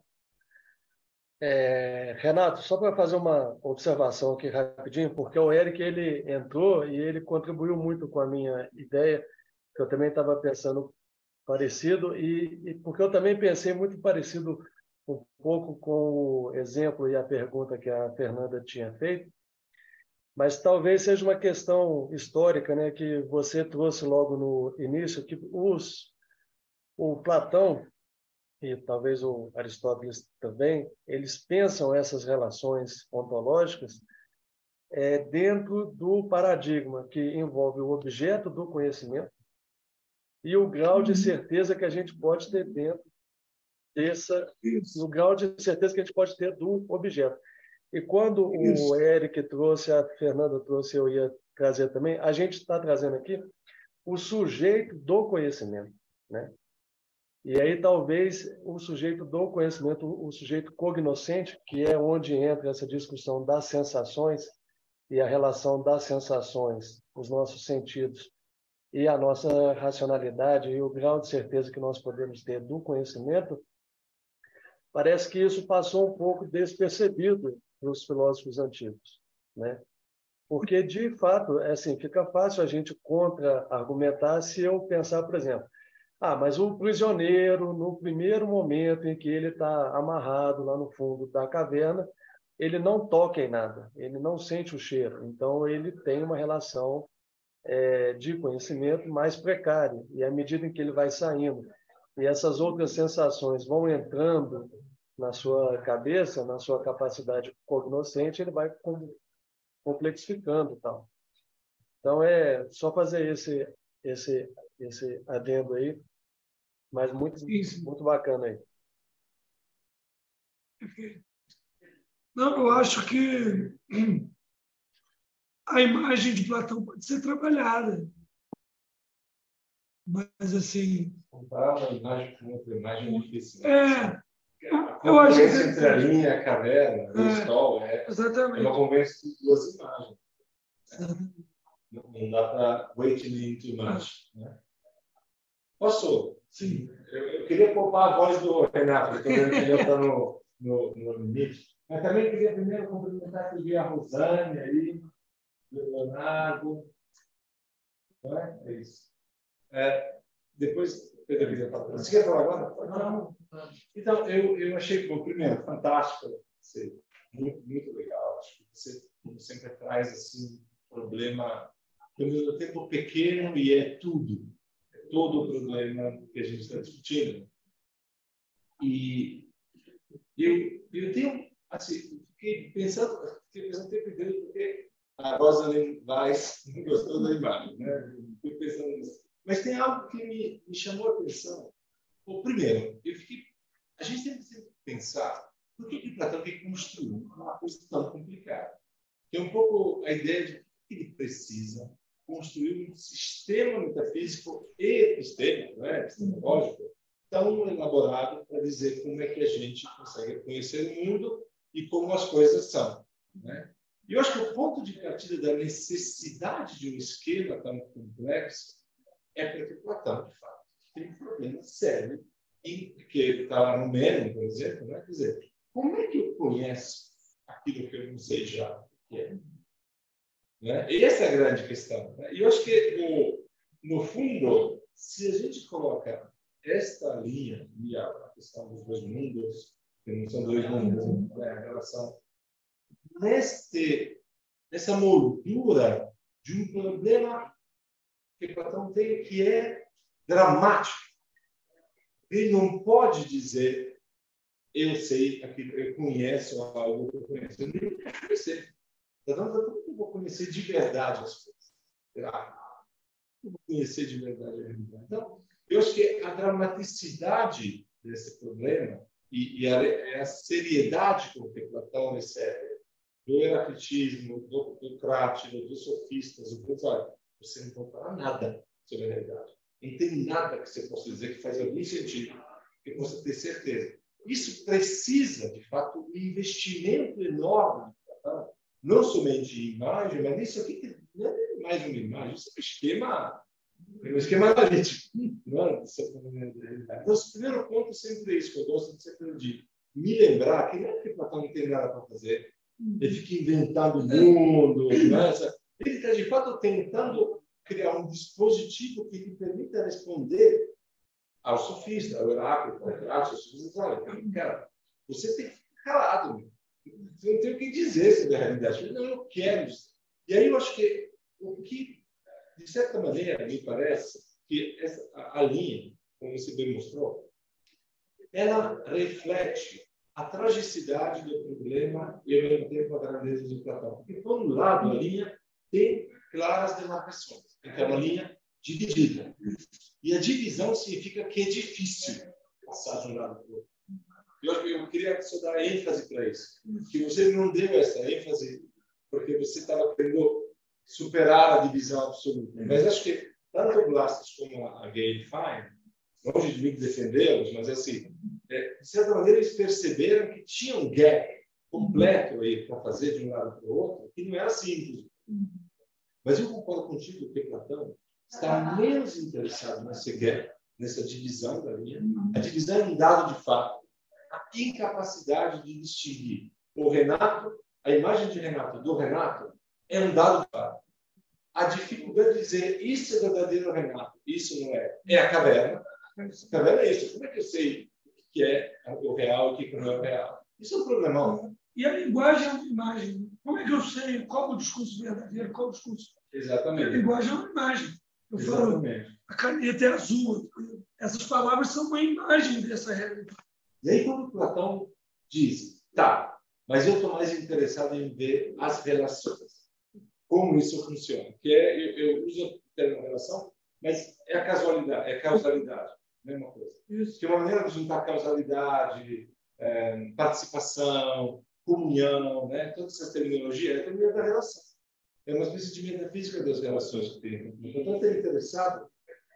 [SPEAKER 10] É, Renato, só para fazer uma observação aqui rapidinho, porque o Eric ele entrou e ele contribuiu muito com a minha ideia, que eu também estava pensando parecido, e, e porque eu também pensei muito parecido um pouco com o exemplo e a pergunta que a Fernanda tinha feito, mas talvez seja uma questão histórica, né, que você trouxe logo no início, que os, o Platão e talvez o Aristóteles também, eles pensam essas relações ontológicas é, dentro do paradigma que envolve o objeto do conhecimento e o grau de certeza que a gente pode ter dentro dessa, o grau de certeza que a gente pode ter do objeto. E quando Isso. o Eric trouxe, a Fernanda trouxe, eu ia trazer também, a gente está trazendo aqui o sujeito do conhecimento, né? E aí talvez o sujeito do conhecimento, o sujeito cognoscente, que é onde entra essa discussão das sensações e a relação das sensações, os nossos sentidos e a nossa racionalidade e o grau de certeza que nós podemos ter do conhecimento, parece que isso passou um pouco despercebido nos filósofos antigos, né? Porque, de fato, é assim, fica fácil a gente contra-argumentar se eu pensar, por exemplo, ah, mas o prisioneiro, no primeiro momento em que ele está amarrado lá no fundo da caverna, ele não toca em nada, ele não sente o cheiro. Então, ele tem uma relação é, de conhecimento mais precária. E à medida em que ele vai saindo, e essas outras sensações vão entrando na sua cabeça, na sua capacidade cognoscente, ele vai complexificando e tal. Então, é só fazer esse, esse, esse adendo aí, mas muito, muito bacana aí.
[SPEAKER 1] Não, eu acho que a imagem de Platão pode ser trabalhada. Mas, assim...
[SPEAKER 2] Comparar uma imagem com outra imagem é difícil.
[SPEAKER 1] É. Eu acho que...
[SPEAKER 2] entre a linha, a caverna, o é, sol, é,
[SPEAKER 1] exatamente.
[SPEAKER 2] É uma conversa de duas imagens. Não, não dá para wait me too much. Né? Posso?
[SPEAKER 1] Sim.
[SPEAKER 2] Eu, eu queria poupar a voz do Renato, porque eu queria estar no, no, no limite. Mas também queria primeiro cumprimentar aqui a Rosane, aí, o Leonardo. Não é? É isso. É, depois, Pedro, queria falar. Você quer falar agora? Não. Então, eu, eu achei, bom, primeiro, fantástico. Muito, muito legal. Acho que você, como sempre, traz assim, um problema ao mesmo tempo pequeno e é tudo. É todo o problema que a gente está discutindo. E eu, eu tenho, assim, fiquei pensando, fiquei pensando o tempo inteiro porque a Rosalind Weiss não gostou da imagem, né? Fiquei pensando nisso. Mas tem algo que me, me chamou a atenção. Bom, primeiro, eu fiquei, a gente tem que pensar por que, que Platão quer construir uma coisa tão complicada. Que é um pouco a ideia de que ele precisa construir um sistema metafísico e epistêmico, né, epistemológico, tão elaborado para dizer como é que a gente consegue conhecer o mundo e como as coisas são. Né? E eu acho que o ponto de partida da necessidade de um esquema tão complexo é porque Platão, de fato, tem um problema sério, em, que está lá no Mênion, por exemplo, né? Quer dizer, como é que eu conheço aquilo que eu não sei já o que é? Né? Essa é a grande questão. Né? E eu acho que, no, no fundo, se a gente coloca esta linha, e a questão dos dois mundos, que não são dois mundos, né? A relação, neste, nessa moldura de um problema que Platão tem, que é dramático. Ele não pode dizer, eu sei, eu conheço algo que eu conheço. Eu nem quero conhecer. Platão está como eu vou conhecer de verdade as coisas. Ah, eu vou conhecer de verdade a realidade. Então, eu acho que a dramaticidade desse problema e, e a, a seriedade com que Platão recebe do heraclitismo, do, do Crátido, dos sofistas, do olha, você não pode falar nada sobre a realidade. Não tem nada que você possa dizer que faz algum sentido, que você ter certeza. Isso precisa, de fato, um investimento enorme, tá? Não somente em imagem, mas isso aqui que não é mais uma imagem, isso é um esquema, é um esquema analítico. Não é? Então, o primeiro ponto é sempre isso, que eu gosto de sempre de me lembrar que não é que Platão não tem nada para fazer, ele fica inventando o mundo, né? Ele está, de fato, tentando criar um dispositivo que lhe permita responder ao sofista, ao Heráclito, ao Crático, aos sofistas. Olha, cara, você tem que ficar calado. Meu. Você não tem o que dizer sobre a realidade. Não, eu quero dizer. E aí eu acho que o que, de certa maneira, me parece que essa, a, a linha, como você demonstrou, ela reflete a tragicidade do problema e, ao mesmo tempo, a grandeza de Platão. Porque, por um lado, a linha tem claras demarcações. Então, é uma linha dividida. E a divisão significa que é difícil passar de um lado para o outro. Eu, eu queria só dar ênfase para isso. Que você não deu essa ênfase porque você estava querendo superar a divisão absoluta. Mas acho que tanto o Blastus como a Gayle Fine, longe de mim defendê-los, mas assim, é, de certa maneira eles perceberam que tinha um gap completo aí para fazer de um lado para o outro, que não era simples. Mas eu concordo contigo que Platão está menos interessado nesse gap, nessa divisão da linha. A divisão é um dado de fato. A incapacidade de distinguir o Renato, a imagem de Renato do Renato, é um dado de fato. A dificuldade de dizer isso é verdadeiro Renato, isso não é. É a caverna. A caverna é isso. Como é que eu sei o que é o real e o que não é o real? Isso é um problemão.
[SPEAKER 1] E a linguagem é uma imagem. Como é que eu sei qual é o discurso verdadeiro, qual é o discurso?
[SPEAKER 2] Exatamente.
[SPEAKER 1] A linguagem é uma imagem. Eu
[SPEAKER 2] Exatamente.
[SPEAKER 1] falo, a caneta é azul. Essas palavras são uma imagem dessa realidade.
[SPEAKER 2] E aí, quando Platão diz, tá, mas eu estou mais interessado em ver as relações. Como isso funciona. Que é, eu, eu uso o termo relação, mas é a casualidade, é a causalidade. Mesma coisa. Isso. Que é uma maneira de juntar causalidade, é, participação, comunhão, né? Todas essas terminologias, é a terminologia da relação. É uma espécie de metafísica das relações que tem. Então, está interessado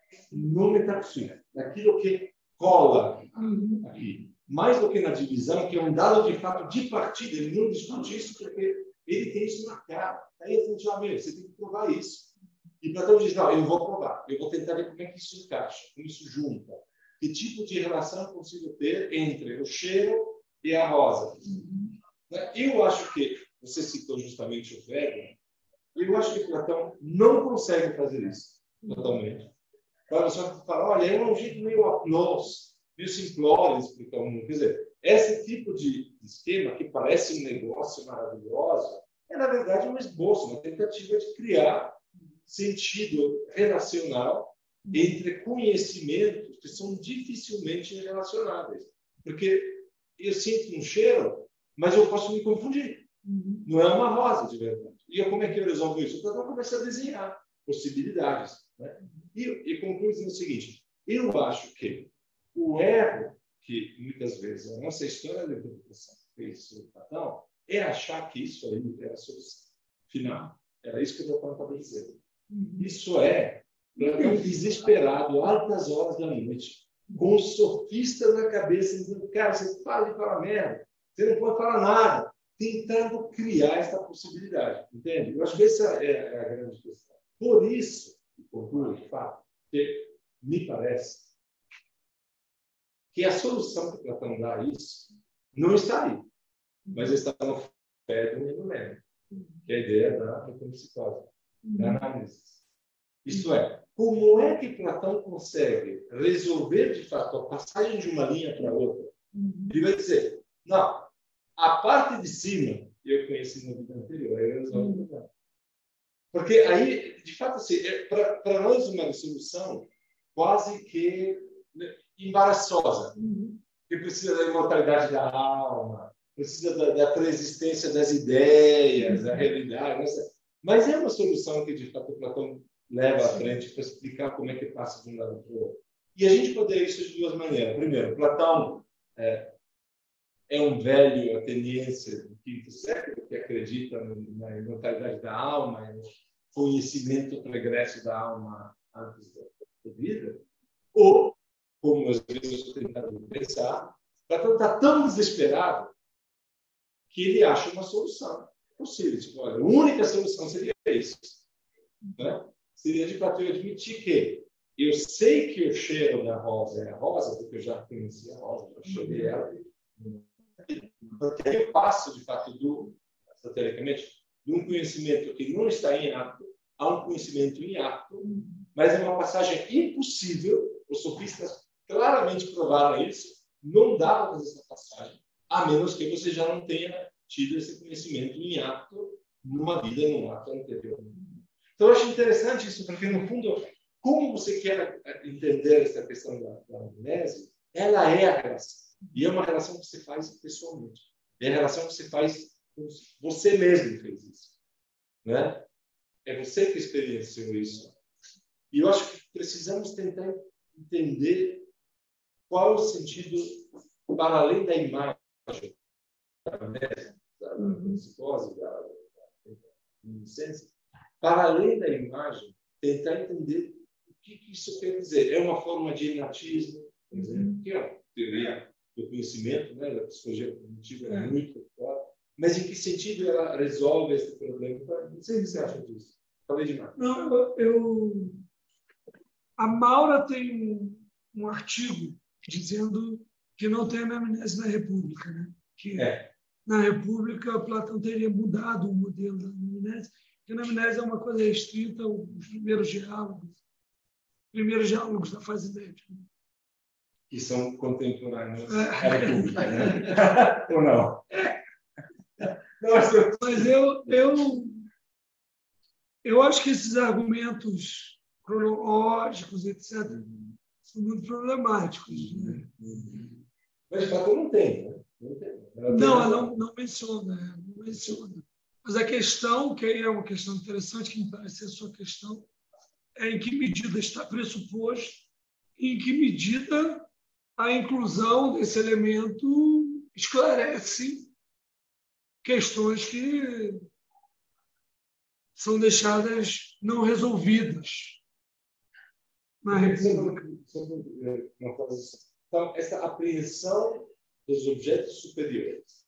[SPEAKER 2] no metafísico, naquilo que cola aqui. Mais do que na divisão, que é um dado de fato de partida. Ele não discute isso porque ele tem isso na cara. Aí eu falei, você tem que provar isso. E Platão diz, não, eu vou provar. Eu vou tentar ver como é que isso encaixa, como isso junta. Que tipo de relação eu consigo ter entre o cheiro e a rosa. Eu acho que, você citou justamente o Weber, eu acho que Platão não consegue fazer isso totalmente. Para só falar, olha, é um jeito meio aplauso, meio simplório de explicar o mundo. Quer dizer, esse tipo de esquema que parece um negócio maravilhoso é, na verdade, um esboço, uma tentativa de criar sentido relacional entre conhecimentos que são dificilmente relacionáveis. Porque eu sinto um cheiro, mas eu posso me confundir. Uhum. Não é uma rosa de verdade. E eu, como é que eu resolvo isso? Eu começo a desenhar possibilidades. Né? E, e concluo dizendo o seguinte, eu acho que o erro que, muitas vezes, a nossa história da interpretação fez sobre o Platão é achar que isso aí é a solução final. Era isso que eu estava dizendo. Uhum. Isso é Platão desesperado, altas horas da noite, com o sofista na cabeça, dizendo, cara, você para de falar merda, você não pode falar nada, tentando criar essa possibilidade, entende? Eu acho que essa é a grande questão. Por isso, concluo, de fato, que me parece que a solução que Platão dá a isso não está aí, mas está no Fédon e no Meno, que é a ideia da metempsicose, da análise. Isto é, como é que Platão consegue resolver, de fato, a passagem de uma linha para outra? Ele vai dizer, não, a parte de cima, eu conheci na vida anterior, eu resolvo o problema. Porque aí, de fato, assim, é, para nós uma solução quase que embaraçosa, que precisa da imortalidade da alma, precisa da, da preexistência das ideias, da realidade, mas é uma solução que, de fato, Platão leva à frente para explicar como é que passa de um lado para o outro. E a gente poderia isso de duas maneiras. Primeiro, Platão é, é um velho ateniense do quinto século que acredita na imortalidade da alma, no conhecimento pregresso da alma antes da vida. Ou, como às vezes eu estou tentando pensar, Platão está tão desesperado que ele acha uma solução possível. Tipo, olha, a única solução seria isso. Né? Seria de fato eu admitir que eu sei que o cheiro da rosa é a rosa, porque eu já conheci a rosa, já cheirei ela. Porque eu passo, de fato, do, estrategicamente, de um conhecimento que não está em ato a um conhecimento em ato, mas é uma passagem impossível. Os sofistas claramente provaram isso. Não dá para fazer essa passagem, a menos que você já não tenha tido esse conhecimento em ato numa vida, num ato anterior. Então, eu acho interessante isso, porque, no fundo, como você quer entender essa questão da, da amnésia, ela é a relação. E é uma relação que você faz pessoalmente. É a relação que você faz com você mesmo fez isso. Né? É você que experienciou isso. E eu acho que precisamos tentar entender qual é o sentido, para além da imagem, da amnésia, da psicose, da, da, da inocência, para além da imagem, tentar entender o que, que isso quer dizer. É uma forma de inatismo, por exemplo, que é uma teoria do conhecimento, né, da psicologia cognitiva, é muito forte. Mas em que sentido ela resolve esse problema? Não sei o que você acha disso. Falei demais.
[SPEAKER 1] Não, eu, eu... A Maura tem um, um artigo dizendo que não tem anamnese na República. Né? Que
[SPEAKER 2] é.
[SPEAKER 1] Na República, Platão teria mudado o modelo da anamnese. A anamnese é uma coisa restrita aos primeiros diálogos, primeiros diálogos da fase média.
[SPEAKER 2] Que são contemporâneos à República, né? Ou não?
[SPEAKER 1] Nossa. Mas eu, eu, eu acho que esses argumentos cronológicos, etcétera, uhum. são muito problemáticos. Né?
[SPEAKER 2] Uhum. Mas Platão não tem, né? Não, tem. Ela
[SPEAKER 1] não,
[SPEAKER 2] tem
[SPEAKER 1] não, não menciona, não menciona. Mas a questão, que aí é uma questão interessante, que me parece ser a sua questão, é em que medida está pressuposto, em que medida a inclusão desse elemento esclarece questões que são deixadas não resolvidas na República.
[SPEAKER 2] Então, essa apreensão dos objetos superiores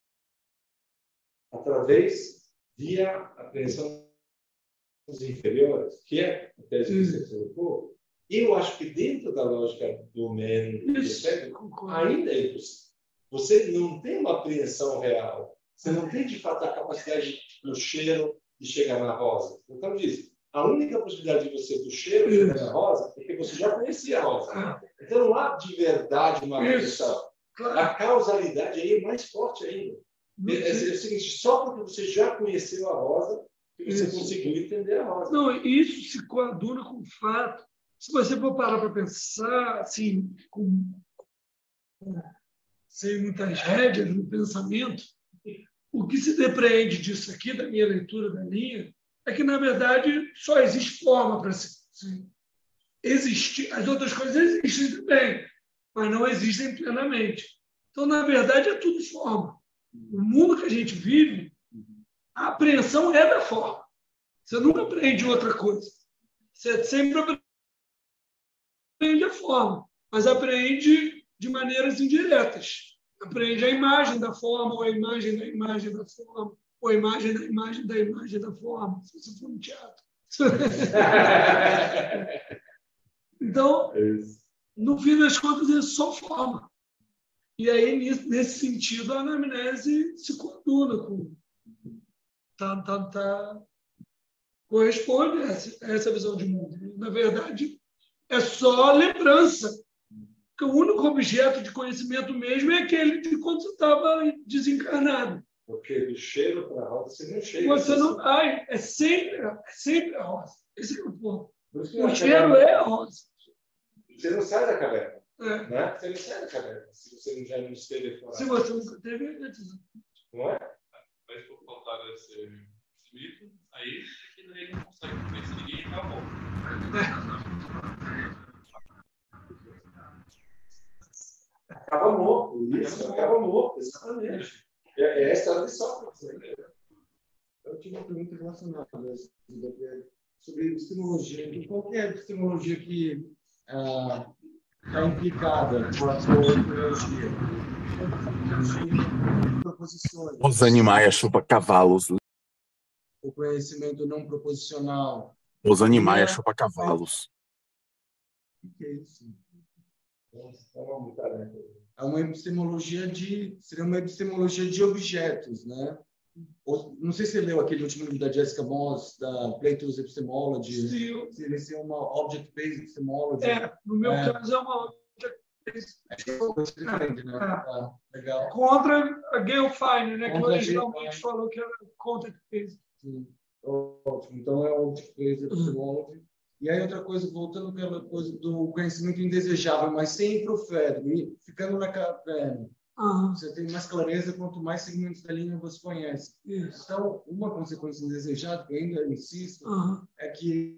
[SPEAKER 2] através via apreensão dos inferiores, que é a tese que você colocou, eu acho que dentro da lógica do Meno ainda é possível. Você não tem uma apreensão real. Você não tem, de fato, a capacidade do cheiro de chegar na rosa. Então, diz, a única possibilidade de você do cheiro chegar na rosa é que você já conhecia a rosa. Então, não há de verdade uma apreensão. A causalidade aí é mais forte ainda. É, é o seguinte, só porque você já conheceu a rosa, E você conseguiu entender a rosa.
[SPEAKER 1] Não, isso se coaduna com o fato. Se você for parar para pensar, assim, com, com, sem muitas regras no pensamento, o que se depreende disso aqui, da minha leitura da linha, é que, na verdade, só existe forma para se, se existir. As outras coisas existem também, mas não existem plenamente. Então, na verdade, é tudo forma. O mundo que a gente vive, a apreensão é da forma. Você nunca aprende outra coisa. Você sempre aprende a forma, mas aprende de maneiras indiretas. Aprende a imagem da forma, ou a imagem da imagem da forma, ou a imagem da imagem da imagem da forma, se você for no teatro. Então, no fim das contas, é só forma. E aí, nesse sentido, a anamnese se coaduna com... Tá, tá, tá, corresponde a essa, a essa visão de mundo. Na verdade, é só lembrança. Porque o único objeto de conhecimento mesmo é aquele de quando você estava desencarnado.
[SPEAKER 2] Porque do cheiro para a rosa você não chega.
[SPEAKER 1] Você não vai. É sempre, é sempre a rosa. Esse é o ponto. O cheiro é a rosa.
[SPEAKER 2] Você não sai da caverna.
[SPEAKER 1] É.
[SPEAKER 2] Né? Você não sai da caverna. Se você já não esteve fora.
[SPEAKER 1] Se você nunca teve,
[SPEAKER 2] não é?
[SPEAKER 5] Mas por contar desse mito, aí ele não consegue convencer ninguém e acabou.
[SPEAKER 2] Acaba morto. Isso, acaba morto. Exatamente. É, é a história de Sócrates. Né?
[SPEAKER 4] Eu tive uma pergunta relacionada sobre epistemologia. Qual é a epistemologia que está ah, implicada com a sua epistemologia? Proposições.
[SPEAKER 12] Os animais chupam cavalos.
[SPEAKER 4] O conhecimento não proposicional.
[SPEAKER 12] Os animais chupam cavalos.
[SPEAKER 4] O que é isso? É uma epistemologia de... Seria uma epistemologia de objetos, né? Não sei se você leu aquele último livro da Jessica Moss, da Plato's Epistemology.
[SPEAKER 1] Sim.
[SPEAKER 4] Seria uma Object-Based Epistemology.
[SPEAKER 1] É, no meu
[SPEAKER 4] é.
[SPEAKER 1] caso é uma Object-Based.
[SPEAKER 4] É, né? Ah, legal.
[SPEAKER 1] Contra a Gail Fine, né?
[SPEAKER 4] Contra
[SPEAKER 1] que originalmente falou que era Content-Based.
[SPEAKER 4] Sim. Ótimo. Então é Object-Based Epistemology. Uhum. E aí outra coisa, voltando àquela coisa do conhecimento indesejável, mas sem ir para o Fedro, e ficando na caverna.
[SPEAKER 1] Uhum.
[SPEAKER 4] Você tem mais clareza quanto mais segmentos da linha você conhece.
[SPEAKER 1] Isso.
[SPEAKER 4] Então, uma consequência indesejada, que eu ainda insisto,
[SPEAKER 1] uhum.
[SPEAKER 4] é que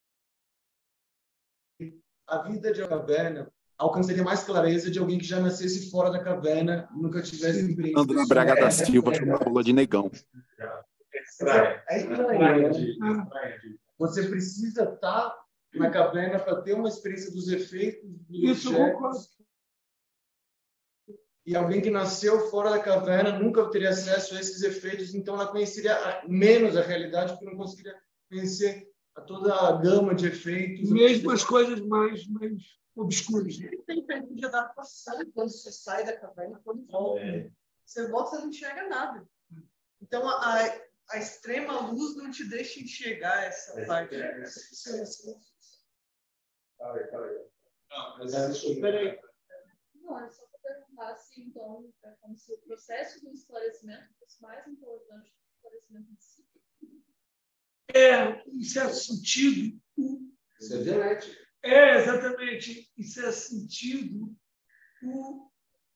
[SPEAKER 4] a vida de uma caverna alcançaria mais clareza de alguém que já nascesse fora da caverna, nunca tivesse experiência.
[SPEAKER 12] André Braga da Silva chama bola de negão.
[SPEAKER 4] É estranho. É estranho, né? Você precisa estar na caverna para ter uma experiência dos efeitos dos
[SPEAKER 1] Isso,
[SPEAKER 4] objetos. E alguém que nasceu fora da caverna nunca teria acesso a esses efeitos, então ela conheceria menos a realidade, porque não conseguiria conhecer a toda a gama de efeitos.
[SPEAKER 1] Mesmo as coisas mais, mais obscuras.
[SPEAKER 9] Tem efeito de adaptação quando você sai da caverna, quando volta. É. Você volta, você não enxerga nada. Então, a, a extrema luz não te deixa enxergar essa é, parte. É, é, é.
[SPEAKER 2] Ah, é,
[SPEAKER 5] ah,
[SPEAKER 2] mas é, peraí.
[SPEAKER 13] Não, é só para perguntar se, então, é como se o processo do esclarecimento fosse mais importante do esclarecimento em si.
[SPEAKER 1] É, em certo sentido. O...
[SPEAKER 2] Isso é genético.
[SPEAKER 1] É, exatamente. Em certo sentido, o...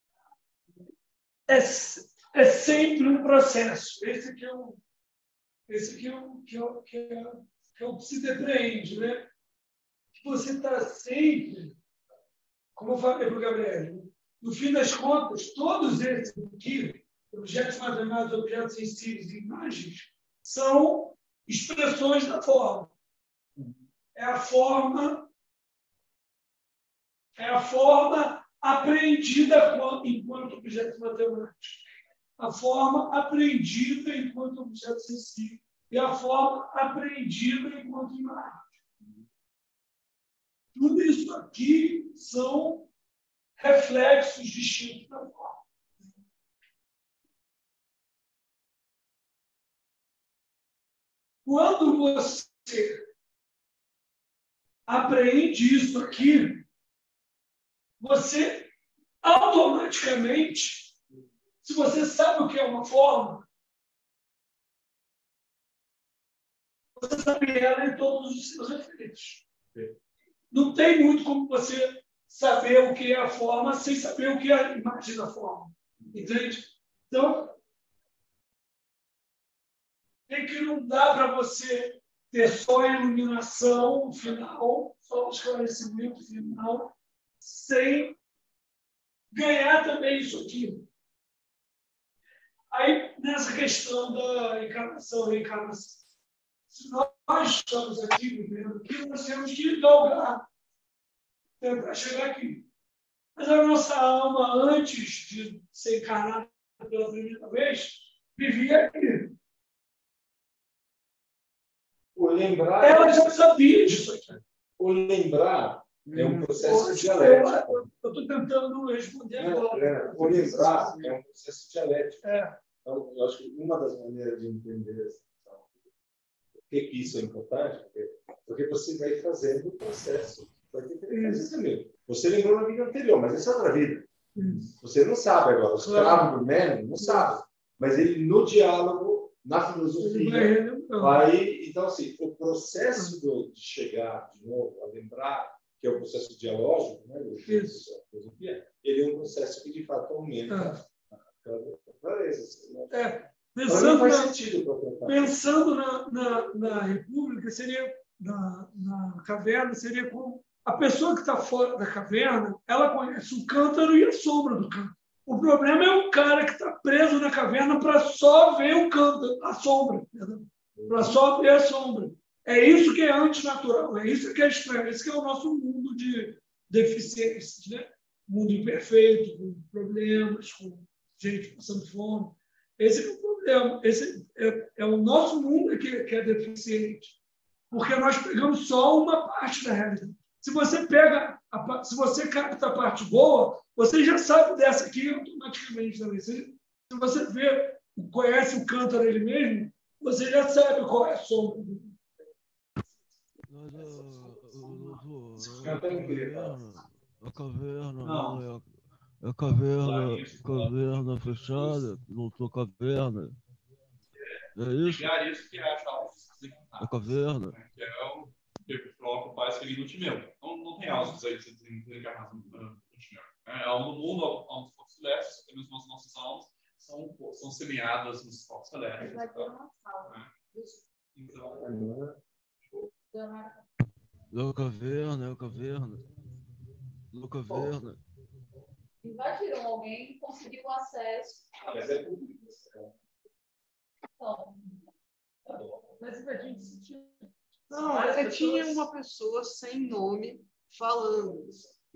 [SPEAKER 1] é, é sempre um processo. Esse aqui é o, esse aqui é o, que, é o, que, é, que é o que se depreende, né? Que você está sempre, como eu falei para o Gabriel, no fim das contas, todos esses aqui, objetos matemáticos, objetos sensíveis e imagens, são expressões da forma. É a forma, é a forma apreendida enquanto objeto matemático. A forma apreendida enquanto objeto sensível. E a forma apreendida enquanto imagem. Tudo isso aqui são reflexos distintos da forma. Quando você apreende isso aqui, você automaticamente, se você sabe o que é uma forma, você sabe ela em todos os seus efeitos. Não tem muito como você saber o que é a forma sem saber o que é a imagem da forma. Entende? Então, tem que não dá para você ter só a iluminação final, só o esclarecimento final, sem ganhar também isso aqui. Aí, nessa questão da encarnação e reencarnação, se nós estamos aqui vivendo aqui, nós temos que galgar, tentar chegar aqui. Mas a nossa alma, antes de ser encarnada pela primeira vez, vivia aqui.
[SPEAKER 2] O lembrar.
[SPEAKER 1] Ela já sabia disso aqui.
[SPEAKER 2] O lembrar é um processo
[SPEAKER 1] Eu
[SPEAKER 2] dialético.
[SPEAKER 1] estou tentando responder
[SPEAKER 2] Não,
[SPEAKER 1] agora.
[SPEAKER 2] é, o lembrar é um processo dialético.
[SPEAKER 1] É.
[SPEAKER 2] Então, eu acho que uma das maneiras de entender então, por que isso é importante, porque, porque você vai fazendo o processo. Vai ter que fazer também. Você lembrou na vida anterior, mas essa é outra vida. Você não sabe agora. O escravo do Menem não sabe. Mas ele, no diálogo, na filosofia, vai... Então, assim, o processo do, de chegar de novo a lembrar, que é o processo dialógico, né, da filosofia, ele é um processo que, de fato, aumenta a clareza.
[SPEAKER 1] É, pensando,
[SPEAKER 2] faz
[SPEAKER 1] na,
[SPEAKER 2] sentido
[SPEAKER 1] pensando na, na, na República, seria, na, na caverna, seria como a pessoa que está fora da caverna, ela conhece o cântaro e a sombra do cântaro. O problema é o cara que está preso na caverna para só ver o cântaro, a sombra, para só ver a sombra. É isso que é antinatural, é isso que é estranho, esse que é o nosso mundo de deficiências, né? Mundo imperfeito, com problemas, com gente passando fome. Esse é o problema. Esse é, é o nosso mundo que, que é deficiente, porque nós pegamos só uma parte da realidade. Se você pega, a, se você capta a parte boa, você já sabe dessa aqui automaticamente também. Se, se você vê, conhece o cântaro ele mesmo, você já sabe qual é a sombra do
[SPEAKER 14] a caverna, não. É, a, é caverna, caverna fechada, não sou caverna. É isso?
[SPEAKER 5] É isso que é achar o
[SPEAKER 14] a caverna.
[SPEAKER 5] Que é o que coloca o pai escolhido no Timeu. Não, não tem alços aí de desencarnação no Timeu. É no mundo, onde os focos celestes, temos as nossas almas, são, são semeadas nos focos celestes. Vai ter uma sala. Então.
[SPEAKER 14] É caverna, é caverna. No caverna.
[SPEAKER 13] Invadiram alguém, conseguiu acesso.
[SPEAKER 2] Ah, mas é público.
[SPEAKER 13] Então.
[SPEAKER 9] Mas imagina se tinha. Não, é, tinha uma pessoa sem nome falando.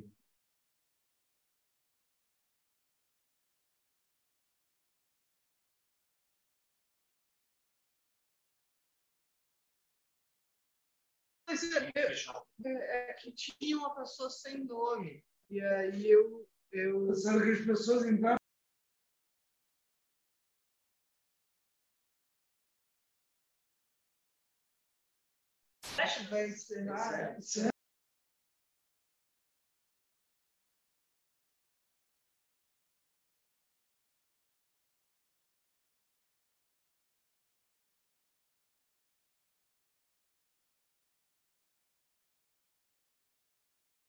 [SPEAKER 9] Mas é, é, é que tinha uma pessoa sem nome. E aí eu. eu...
[SPEAKER 1] Pensando que as pessoas embaixo.
[SPEAKER 9] Vai encerrar.